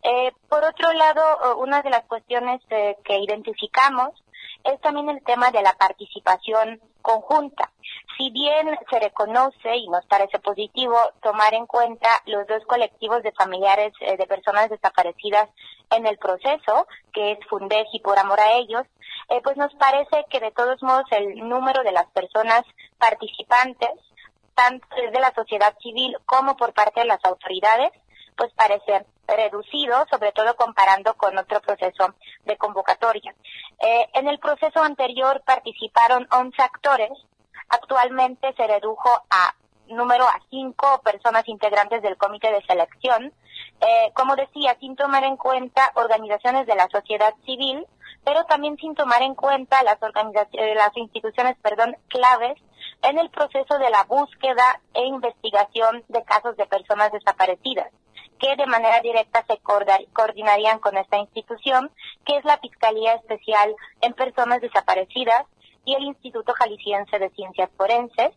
Por otro lado, una de las cuestiones que identificamos es también el tema de la participación conjunta. Si bien se reconoce y nos parece positivo tomar en cuenta los dos colectivos de familiares de personas desaparecidas en el proceso, que es Fundej y Por Amor a Ellos, pues nos parece que de todos modos el número de las personas participantes, tanto desde la sociedad civil como por parte de las autoridades, pues parece reducido, sobre todo comparando con otro proceso de convocatoria. En el proceso anterior participaron 11 actores, actualmente se redujo a 5 personas integrantes del comité de selección, como decía, sin tomar en cuenta organizaciones de la sociedad civil, pero también sin tomar en cuenta las instituciones claves en el proceso de la búsqueda e investigación de casos de personas desaparecidas, que de manera directa se coordinarían con esta institución, que es la Fiscalía Especial en Personas Desaparecidas y el Instituto Jalisciense de Ciencias Forenses,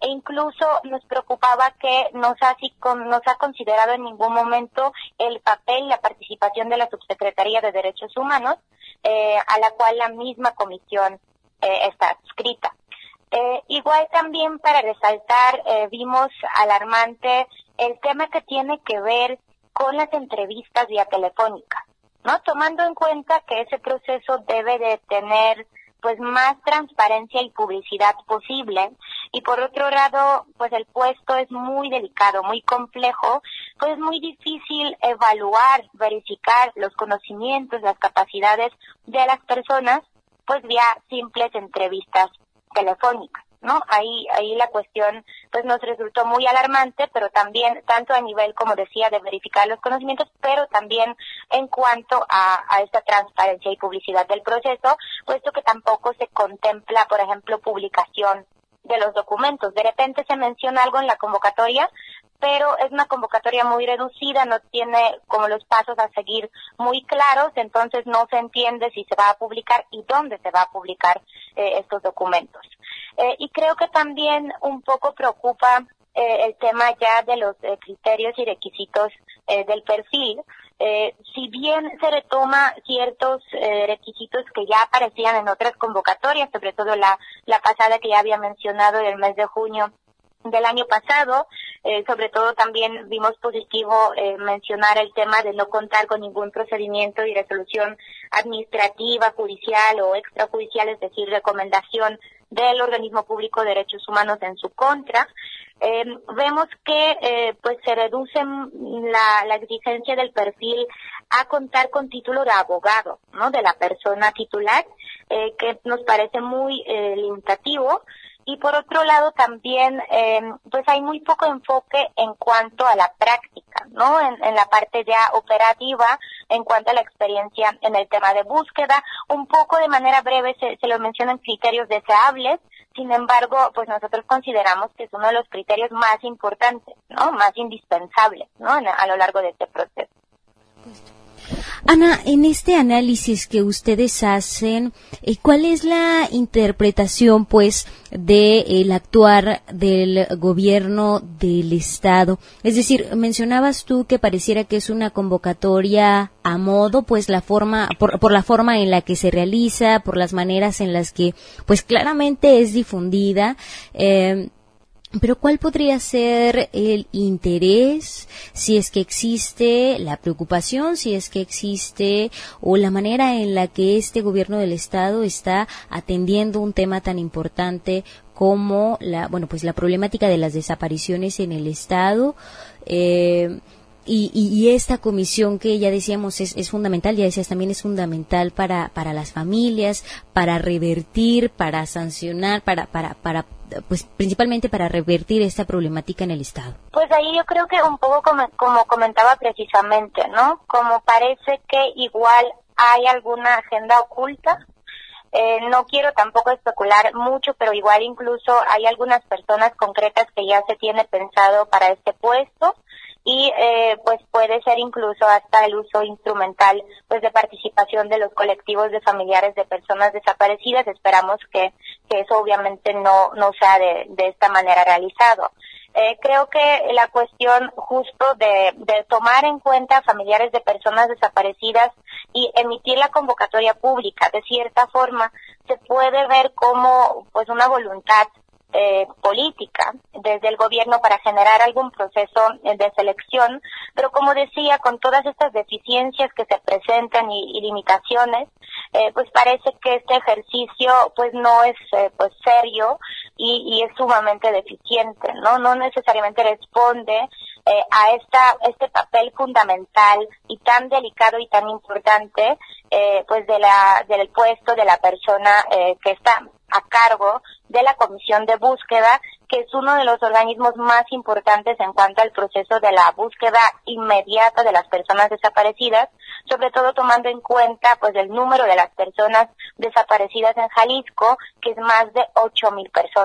e incluso nos preocupaba que no se ha considerado en ningún momento el papel, la participación de la Subsecretaría de Derechos Humanos, a la cual la misma comisión está adscrita. Igual también para resaltar, vimos alarmante el tema que tiene que ver con las entrevistas vía telefónica, ¿no? Tomando en cuenta que ese proceso debe de tener pues más transparencia y publicidad posible, y por otro lado, pues el puesto es muy delicado, muy complejo, pues es muy difícil evaluar, verificar los conocimientos, las capacidades de las personas, pues vía simples entrevistas telefónicas, ¿no? Ahí la cuestión pues nos resultó muy alarmante, pero también tanto a nivel, como decía, de verificar los conocimientos, pero también en cuanto a esta transparencia y publicidad del proceso, puesto que tampoco se contempla, por ejemplo, publicación de los documentos. De repente se menciona algo en la convocatoria, pero es una convocatoria muy reducida, no tiene como los pasos a seguir muy claros, entonces no se entiende si se va a publicar y dónde se va a publicar estos documentos. Y creo que también un poco preocupa el tema ya de los criterios y requisitos del perfil. Si bien se retoma ciertos requisitos que ya aparecían en otras convocatorias, sobre todo la pasada que ya había mencionado del mes de junio del año pasado, sobre todo también vimos positivo mencionar el tema de no contar con ningún procedimiento y resolución administrativa, judicial o extrajudicial, es decir, recomendación del organismo público de derechos humanos en su contra. Vemos que pues se reduce la exigencia del perfil a contar con título de abogado, ¿no?, de la persona titular, que nos parece muy limitativo. Y por otro lado también, pues hay muy poco enfoque en cuanto a la práctica, ¿no? En la parte ya operativa, en cuanto a la experiencia en el tema de búsqueda. Un poco de manera breve se lo mencionan criterios deseables, sin embargo, pues nosotros consideramos que es uno de los criterios más importantes, ¿no? Más indispensables, ¿no? A lo largo de este proceso. Ana, en este análisis que ustedes hacen, ¿cuál es la interpretación, pues, del actuar del gobierno del Estado? Es decir, mencionabas tú que pareciera que es una convocatoria a modo, pues la forma, por la forma en la que se realiza, por las maneras en las que, pues, claramente es difundida. Pero ¿cuál podría ser el interés, si es que existe la preocupación, si es que existe, o la manera en la que este gobierno del Estado está atendiendo un tema tan importante como la problemática de las desapariciones en el Estado? Y esta comisión que ya decíamos es fundamental, ya decías también es fundamental para las familias, para revertir, para sancionar, para pues principalmente para revertir esta problemática en el Estado. Pues ahí yo creo que un poco como comentaba precisamente, ¿no? Como parece que igual hay alguna agenda oculta. No quiero tampoco especular mucho, pero igual incluso hay algunas personas concretas que ya se tiene pensado para este puesto. Y pues puede ser incluso hasta el uso instrumental pues de participación de los colectivos de familiares de personas desaparecidas. Esperamos que eso obviamente no sea de esta manera realizado. Creo que la cuestión justo de tomar en cuenta a familiares de personas desaparecidas y emitir la convocatoria pública, de cierta forma se puede ver como pues una voluntad política desde el gobierno para generar algún proceso de selección, pero como decía, con todas estas deficiencias que se presentan y limitaciones, pues parece que este ejercicio pues no es pues serio y es sumamente deficiente, no necesariamente responde a este papel fundamental y tan delicado y tan importante pues del puesto de la persona que está a cargo de la Comisión de Búsqueda, que es uno de los organismos más importantes en cuanto al proceso de la búsqueda inmediata de las personas desaparecidas, sobre todo tomando en cuenta pues el número de las personas desaparecidas en Jalisco, que es más de 8,000 personas.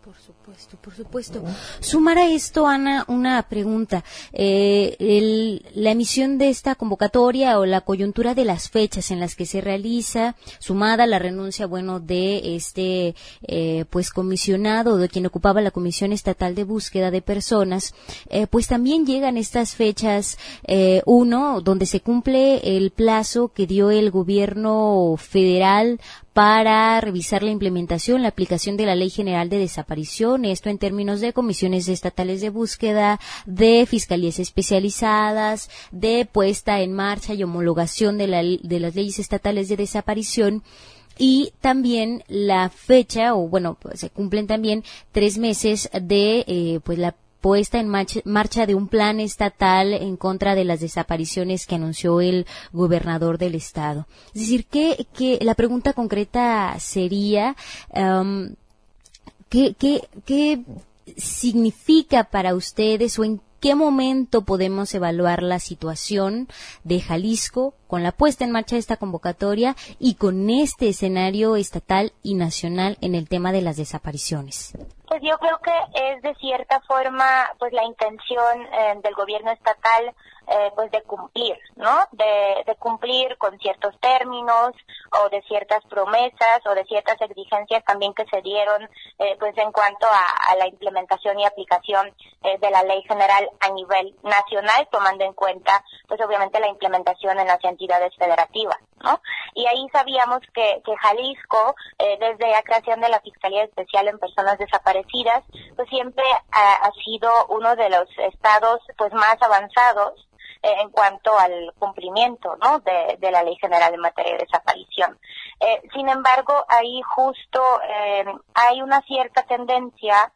Por supuesto. Sumar a esto, Ana, una pregunta. La emisión de esta convocatoria o la coyuntura de las fechas en las que se realiza, sumada a la renuncia, de este, comisionado, de quien ocupaba la Comisión Estatal de Búsqueda de Personas, pues también llegan estas fechas, donde se cumple el plazo que dio el gobierno federal para revisar la implementación, la aplicación de la Ley General de Desaparición, esto en términos de comisiones estatales de búsqueda, de fiscalías especializadas, de puesta en marcha y homologación de las leyes estatales de desaparición. Y también la fecha, se cumplen también 3 meses de la puesta en marcha de un plan estatal en contra de las desapariciones que anunció el gobernador del estado. Es decir, que la pregunta concreta sería, ¿qué significa para ustedes o en qué momento podemos evaluar la situación de Jalisco con la puesta en marcha de esta convocatoria y con este escenario estatal y nacional en el tema de las desapariciones? Pues yo creo que es de cierta forma la intención del gobierno estatal de cumplir, ¿no? De cumplir con ciertos términos o de ciertas promesas o de ciertas exigencias también que se dieron en cuanto a la implementación y aplicación de la ley general a nivel nacional, tomando en cuenta obviamente la implementación en las entidades federativas, ¿no? Y ahí sabíamos que Jalisco, desde la creación de la Fiscalía Especial en Personas Desaparecidas, siempre ha sido uno de los estados más avanzados en cuanto al cumplimiento, ¿no? de la Ley General en materia de desaparición. Sin embargo, ahí justo hay una cierta tendencia,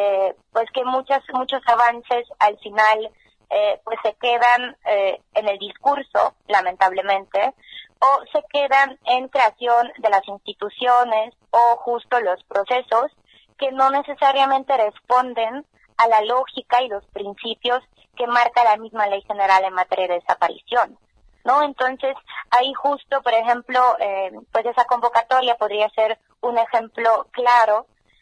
que muchos avances al final se quedan en el discurso, lamentablemente, o se quedan en creación de las instituciones o justo los procesos que no necesariamente responden a la lógica y los principios que marca la misma Ley General en materia de desaparición, ¿no? Entonces, ahí justo, por ejemplo, esa convocatoria podría ser un ejemplo claro,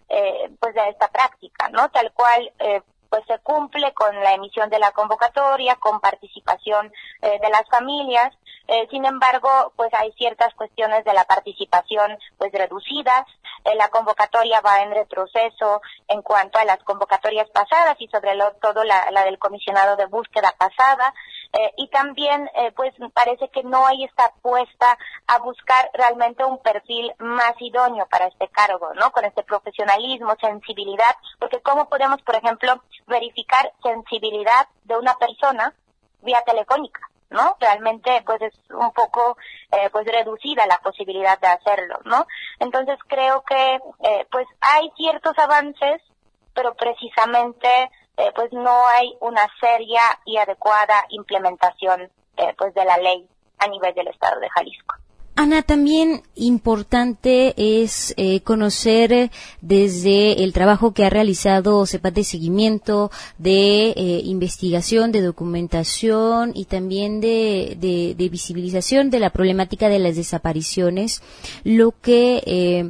de esta práctica, ¿no? Tal cual, se cumple con la emisión de la convocatoria, con participación de las familias. Sin embargo, hay ciertas cuestiones de la participación reducidas. La convocatoria va en retroceso en cuanto a las convocatorias pasadas y sobre todo la del comisionado de búsqueda pasada. Y también parece que no hay esta apuesta a buscar realmente un perfil más idóneo para este cargo, ¿no? Con este profesionalismo, sensibilidad, porque ¿cómo podemos, por ejemplo, verificar sensibilidad de una persona vía telefónica, ¿no? Realmente es un poco reducida la posibilidad de hacerlo, ¿no? Entonces creo que hay ciertos avances, pero precisamente no hay una seria y adecuada implementación de la ley a nivel del estado de Jalisco. Ana, también importante es conocer desde el trabajo que ha realizado CEPAT de seguimiento, de investigación, de documentación y también de visibilización de la problemática de las desapariciones, lo que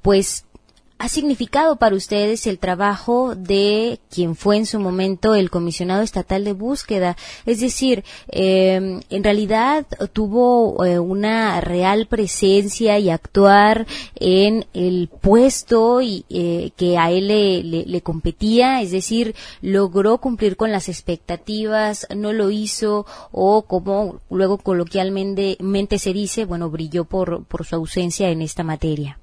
ha significado para ustedes el trabajo de quien fue en su momento el comisionado estatal de búsqueda. Es decir, en realidad tuvo una real presencia y actuar en el puesto y que a él le competía, es decir, logró cumplir con las expectativas, no lo hizo o como luego coloquialmente se dice, brilló por su ausencia en esta materia.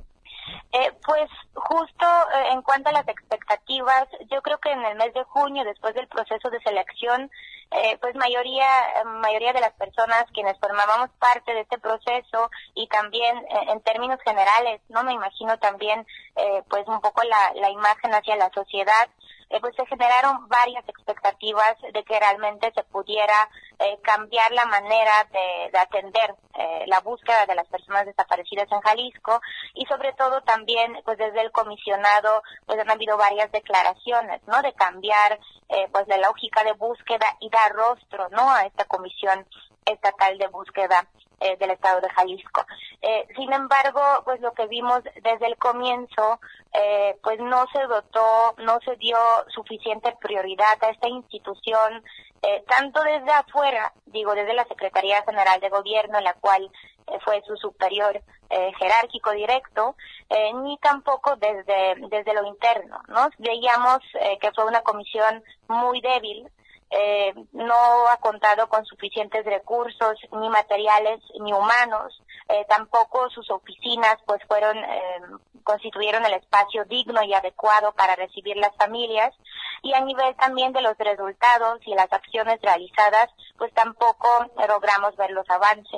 Justo en cuanto a las expectativas, yo creo que en el mes de junio, después del proceso de selección, mayoría de las personas quienes formábamos parte de este proceso y también en términos generales, no me imagino también un poco la imagen hacia la sociedad, se generaron varias expectativas de que realmente se pudiera cambiar la manera de atender la búsqueda de las personas desaparecidas en Jalisco y sobre todo también desde el comisionado han habido varias declaraciones, ¿no? De cambiar la lógica de búsqueda y dar rostro, ¿no? A esta comisión estatal de búsqueda del estado de Jalisco. Sin embargo, pues lo que vimos desde el comienzo, pues no se dio suficiente prioridad a esta institución, tanto desde afuera, desde la Secretaría General de Gobierno, la cual fue su superior jerárquico directo, ni tampoco desde lo interno, ¿no? Veíamos que fue una comisión muy débil, no ha contado con suficientes recursos, ni materiales, ni humanos, tampoco sus oficinas pues constituyeron el espacio digno y adecuado para recibir las familias, y a nivel también de los resultados y las acciones realizadas, pues tampoco logramos ver los avances.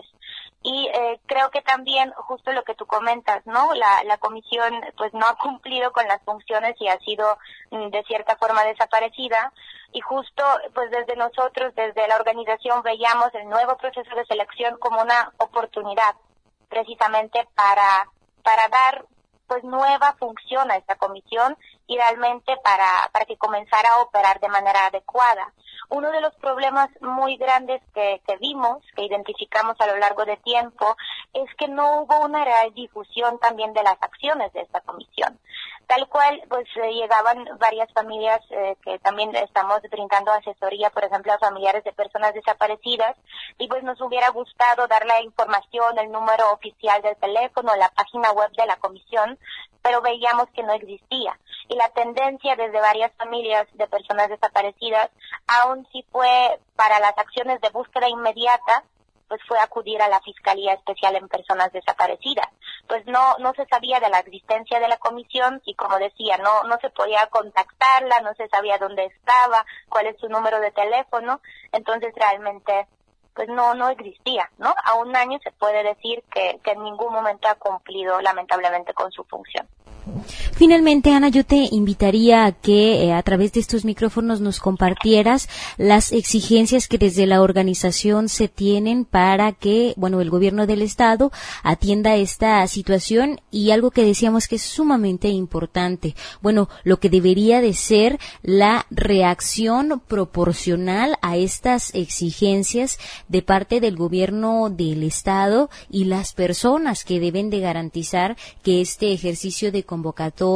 Y creo que también, justo lo que tú comentas, ¿no? La comisión pues no ha cumplido con las funciones y ha sido de cierta forma desaparecida, y justo pues desde nosotros, desde la organización, veíamos el nuevo proceso de selección como una oportunidad precisamente para dar pues nueva función a esta comisión y realmente para que comenzara a operar de manera adecuada. Uno de los problemas muy grandes que vimos, que identificamos a lo largo de tiempo, es que no hubo una real difusión también de las acciones de esta comisión. Tal cual, pues llegaban varias familias que también estamos brindando asesoría, por ejemplo, a familiares de personas desaparecidas, y pues nos hubiera gustado dar la información, el número oficial del teléfono, la página web de la comisión, pero veíamos que no existía. Y la tendencia desde varias familias de personas desaparecidas, aun si fue para las acciones de búsqueda inmediata, pues fue acudir a la Fiscalía Especial en Personas Desaparecidas. Pues no se sabía de la existencia de la comisión y, como decía, no se podía contactarla, no se sabía dónde estaba, cuál es su número de teléfono, entonces realmente pues no existía, ¿no? A un año se puede decir que en ningún momento ha cumplido lamentablemente con su función. Finalmente, Ana, yo te invitaría a que a través de estos micrófonos nos compartieras las exigencias que desde la organización se tienen para que, el gobierno del estado atienda esta situación, y algo que decíamos que es sumamente importante, lo que debería de ser la reacción proporcional a estas exigencias de parte del gobierno del estado y las personas que deben de garantizar que este ejercicio de convocatoria,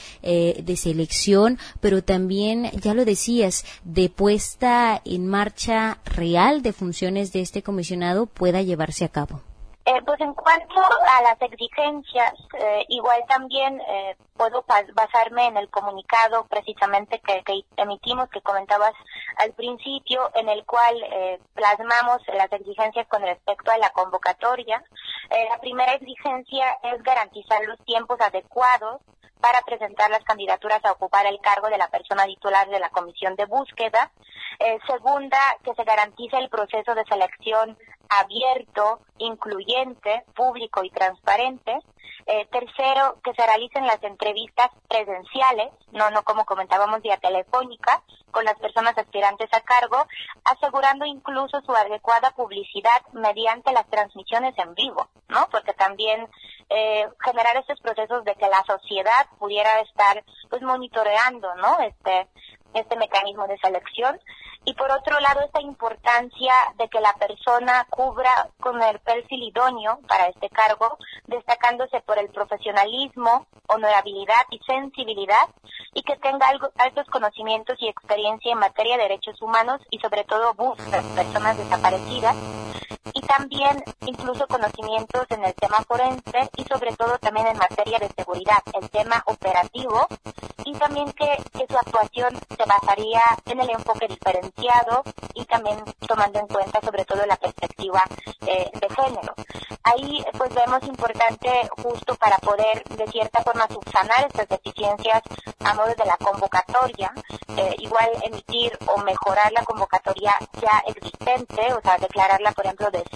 de selección, pero también, ya lo decías, de puesta en marcha real de funciones de este comisionado pueda llevarse a cabo. Pues en cuanto a las exigencias, igual también puedo basarme en el comunicado precisamente que emitimos, que comentabas al principio, en el cual plasmamos las exigencias con respecto a la convocatoria. La primera exigencia es garantizar los tiempos adecuados para presentar las candidaturas a ocupar el cargo de la persona titular de la comisión de búsqueda. Segunda, que se garantice el proceso de selección abierto, incluyente, público y transparente. Tercero, que se realicen las entrevistas presenciales, no como comentábamos, vía telefónica, con las personas aspirantes a cargo, asegurando incluso su adecuada publicidad mediante las transmisiones en vivo, ¿no? Porque también generar estos procesos de que la sociedad pudiera estar pues monitoreando, ¿no? Este mecanismo de selección. Y por otro lado, esta importancia de que la persona cubra con el perfil idóneo para este cargo, destacándose por el profesionalismo, honorabilidad y sensibilidad, y que tenga altos conocimientos y experiencia en materia de derechos humanos y sobre todo búsqueda de personas desaparecidas, y también incluso conocimientos en el tema forense y sobre todo también en materia de seguridad, el tema operativo, y también que su actuación se basaría en el enfoque diferenciado y también tomando en cuenta sobre todo la perspectiva de género. Ahí pues vemos importante, justo para poder de cierta forma subsanar estas deficiencias a modo de la convocatoria, igual emitir o mejorar la convocatoria ya existente, o sea, declararla por ejemplo de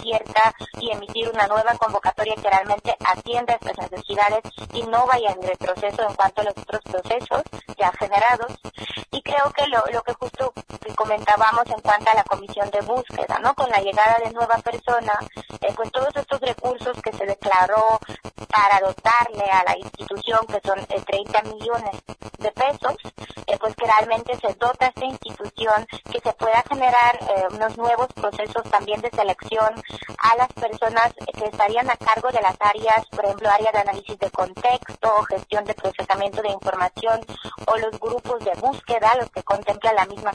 abierta y emitir una nueva convocatoria que realmente atienda estas necesidades y no vaya en retroceso en cuanto a los otros procesos ya generados. Y creo que lo que justo comentábamos en cuanto a la comisión de búsqueda, ¿no? Con la llegada de nueva persona, pues todos estos recursos que se declaró para dotarle a la institución, que son 30 millones de pesos, pues que realmente se dota a esta institución, que se pueda generar unos nuevos procesos también de selección a las personas que estarían a cargo de las áreas, por ejemplo, área de análisis de contexto, gestión de procesamiento de información, o los grupos de búsqueda, los que contempla la misma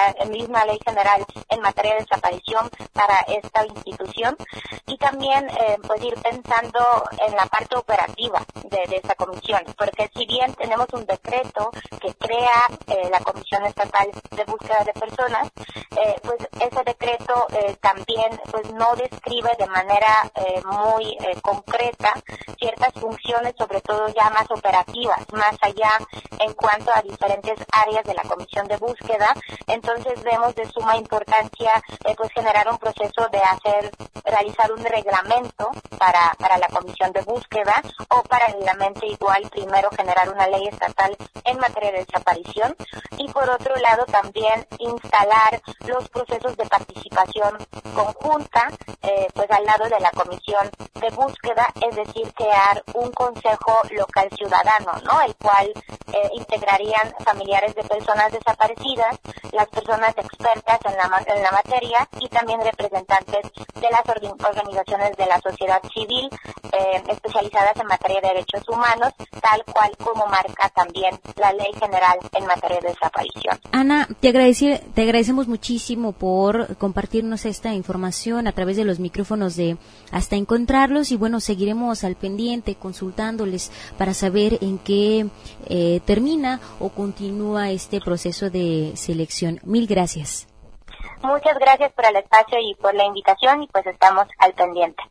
ley general en materia de desaparición para esta institución, y también pues ir pensando en la parte operativa de esta comisión, porque si bien tenemos un decreto que crea la Comisión Estatal de Búsqueda de Personas, pues ese decreto también pues no describe de manera muy concreta ciertas funciones, sobre todo ya más operativas, más allá en cuanto a diferentes áreas de la Comisión de Búsqueda. Entonces vemos de suma importancia pues generar un proceso de realizar un reglamento para la Comisión de Búsqueda, o paralelamente igual primero generar una ley estatal en materia de desaparición, y por otro lado también instalar los procesos de participación conjunta pues al lado de la Comisión de Búsqueda, es decir, crear un consejo local ciudadano, ¿no? El cual integrarían familiares de personas desaparecidas, las personas expertas en la materia, y también representantes de las organizaciones de la sociedad civil especializadas en materia de derechos humanos, tal cual como marca también la Ley General en materia de desaparición. Ana, te agradecemos muchísimo por compartirnos esta información a través de los micrófonos de Hasta Encontrarlos, y bueno, seguiremos al pendiente consultándoles para saber en qué termina o continúa este proceso de selección. Mil gracias. Muchas gracias por el espacio y por la invitación, y pues estamos al pendiente.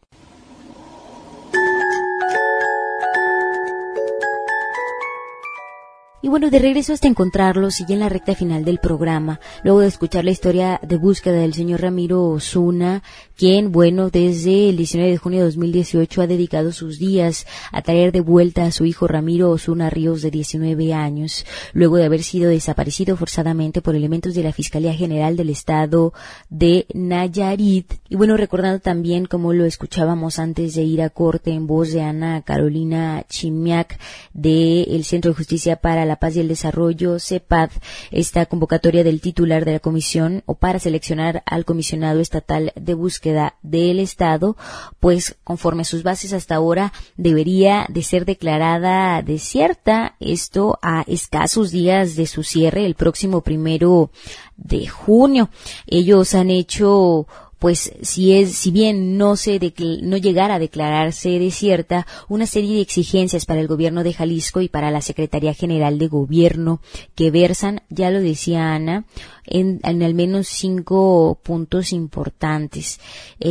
Y bueno, de regreso Hasta Encontrarlos y ya en la recta final del programa, luego de escuchar la historia de búsqueda del señor Ramiro Osuna, quien, bueno, desde el 19 de junio de 2018 ha dedicado sus días a traer de vuelta a su hijo Ramiro Osuna Ríos, de 19 años, luego de haber sido desaparecido forzadamente por elementos de la Fiscalía General del Estado de Nayarit. Y bueno, recordando también, como lo escuchábamos antes de ir a corte, en voz de Ana Carolina Chimiak, del Centro de Justicia para la Paz y el Desarrollo, CEPAD, esta convocatoria del titular de la comisión, o para seleccionar al comisionado estatal de búsqueda del Estado, pues conforme a sus bases hasta ahora debería de ser declarada desierta, esto a escasos días de su cierre el próximo 1 de junio. Ellos han hecho, pues si bien no llegara a declararse desierta, una serie de exigencias para el gobierno de Jalisco y para la Secretaría General de Gobierno, que versan, ya lo decía Ana, en al menos 5 puntos importantes,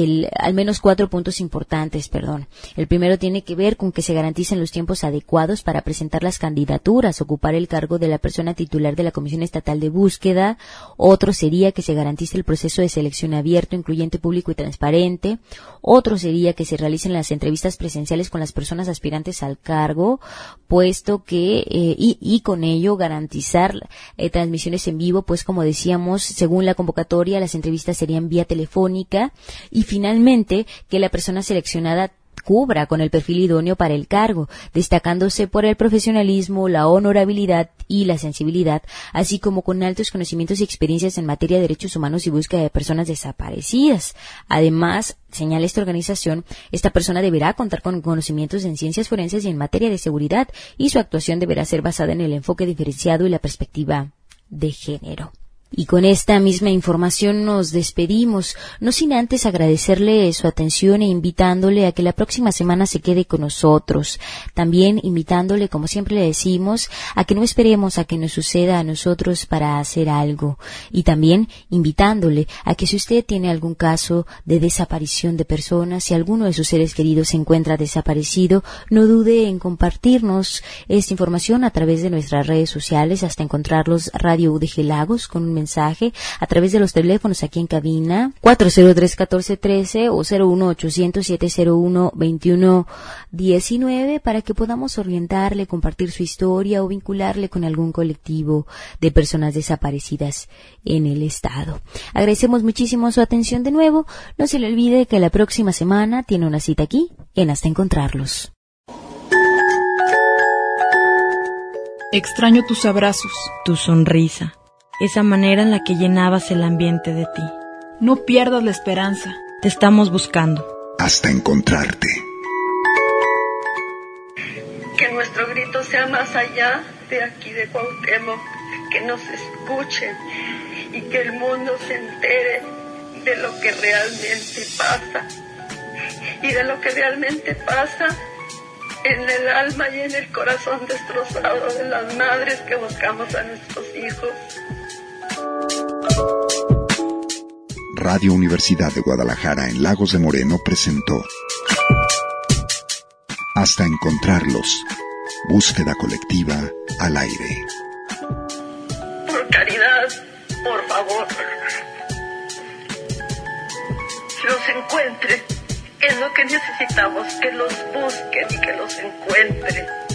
al menos 4 puntos importantes, perdón. El primero tiene que ver con que se garanticen los tiempos adecuados para presentar las candidaturas, ocupar el cargo de la persona titular de la Comisión Estatal de Búsqueda. Otro sería que se garantice el proceso de selección abierto, incluyente, público y transparente. Otro sería que se realicen las entrevistas presenciales con las personas aspirantes al cargo, puesto que y con ello garantizar transmisiones en vivo, pues como decíamos, según la convocatoria, las entrevistas serían vía telefónica. Y finalmente, que la persona seleccionada cubra con el perfil idóneo para el cargo, destacándose por el profesionalismo, la honorabilidad y la sensibilidad, así como con altos conocimientos y experiencias en materia de derechos humanos y búsqueda de personas desaparecidas. Además, señala esta organización, esta persona deberá contar con conocimientos en ciencias forenses y en materia de seguridad, y su actuación deberá ser basada en el enfoque diferenciado y la perspectiva de género. Y con esta misma información nos despedimos, no sin antes agradecerle su atención e invitándole a que la próxima semana se quede con nosotros. También invitándole, como siempre le decimos, a que no esperemos a que nos suceda a nosotros para hacer algo. Y también invitándole a que si usted tiene algún caso de desaparición de personas, si alguno de sus seres queridos se encuentra desaparecido, no dude en compartirnos esta información a través de nuestras redes sociales, Hasta Encontrarlos Radio UDG Lagos, con un mensaje a través de los teléfonos aquí en cabina 403-1413 o 01800-701-2119 para que podamos orientarle, compartir su historia o vincularle con algún colectivo de personas desaparecidas en el estado. Agradecemos muchísimo su atención de nuevo. No se le olvide que la próxima semana tiene una cita aquí en Hasta Encontrarlos. Extraño tus abrazos, tu sonrisa, esa manera en la que llenabas el ambiente de ti. No pierdas la esperanza. Te estamos buscando. Hasta encontrarte. Que nuestro grito sea más allá de aquí de Cuauhtémoc, que nos escuchen y que el mundo se entere de lo que realmente pasa. Y de lo que realmente pasa en el alma y en el corazón destrozado de las madres que buscamos a nuestros hijos. Radio Universidad de Guadalajara en Lagos de Moreno presentó Hasta Encontrarlos. Búsqueda colectiva al aire. Por caridad, por favor, que los encuentren. Es lo que necesitamos, que los busquen y que los encuentren.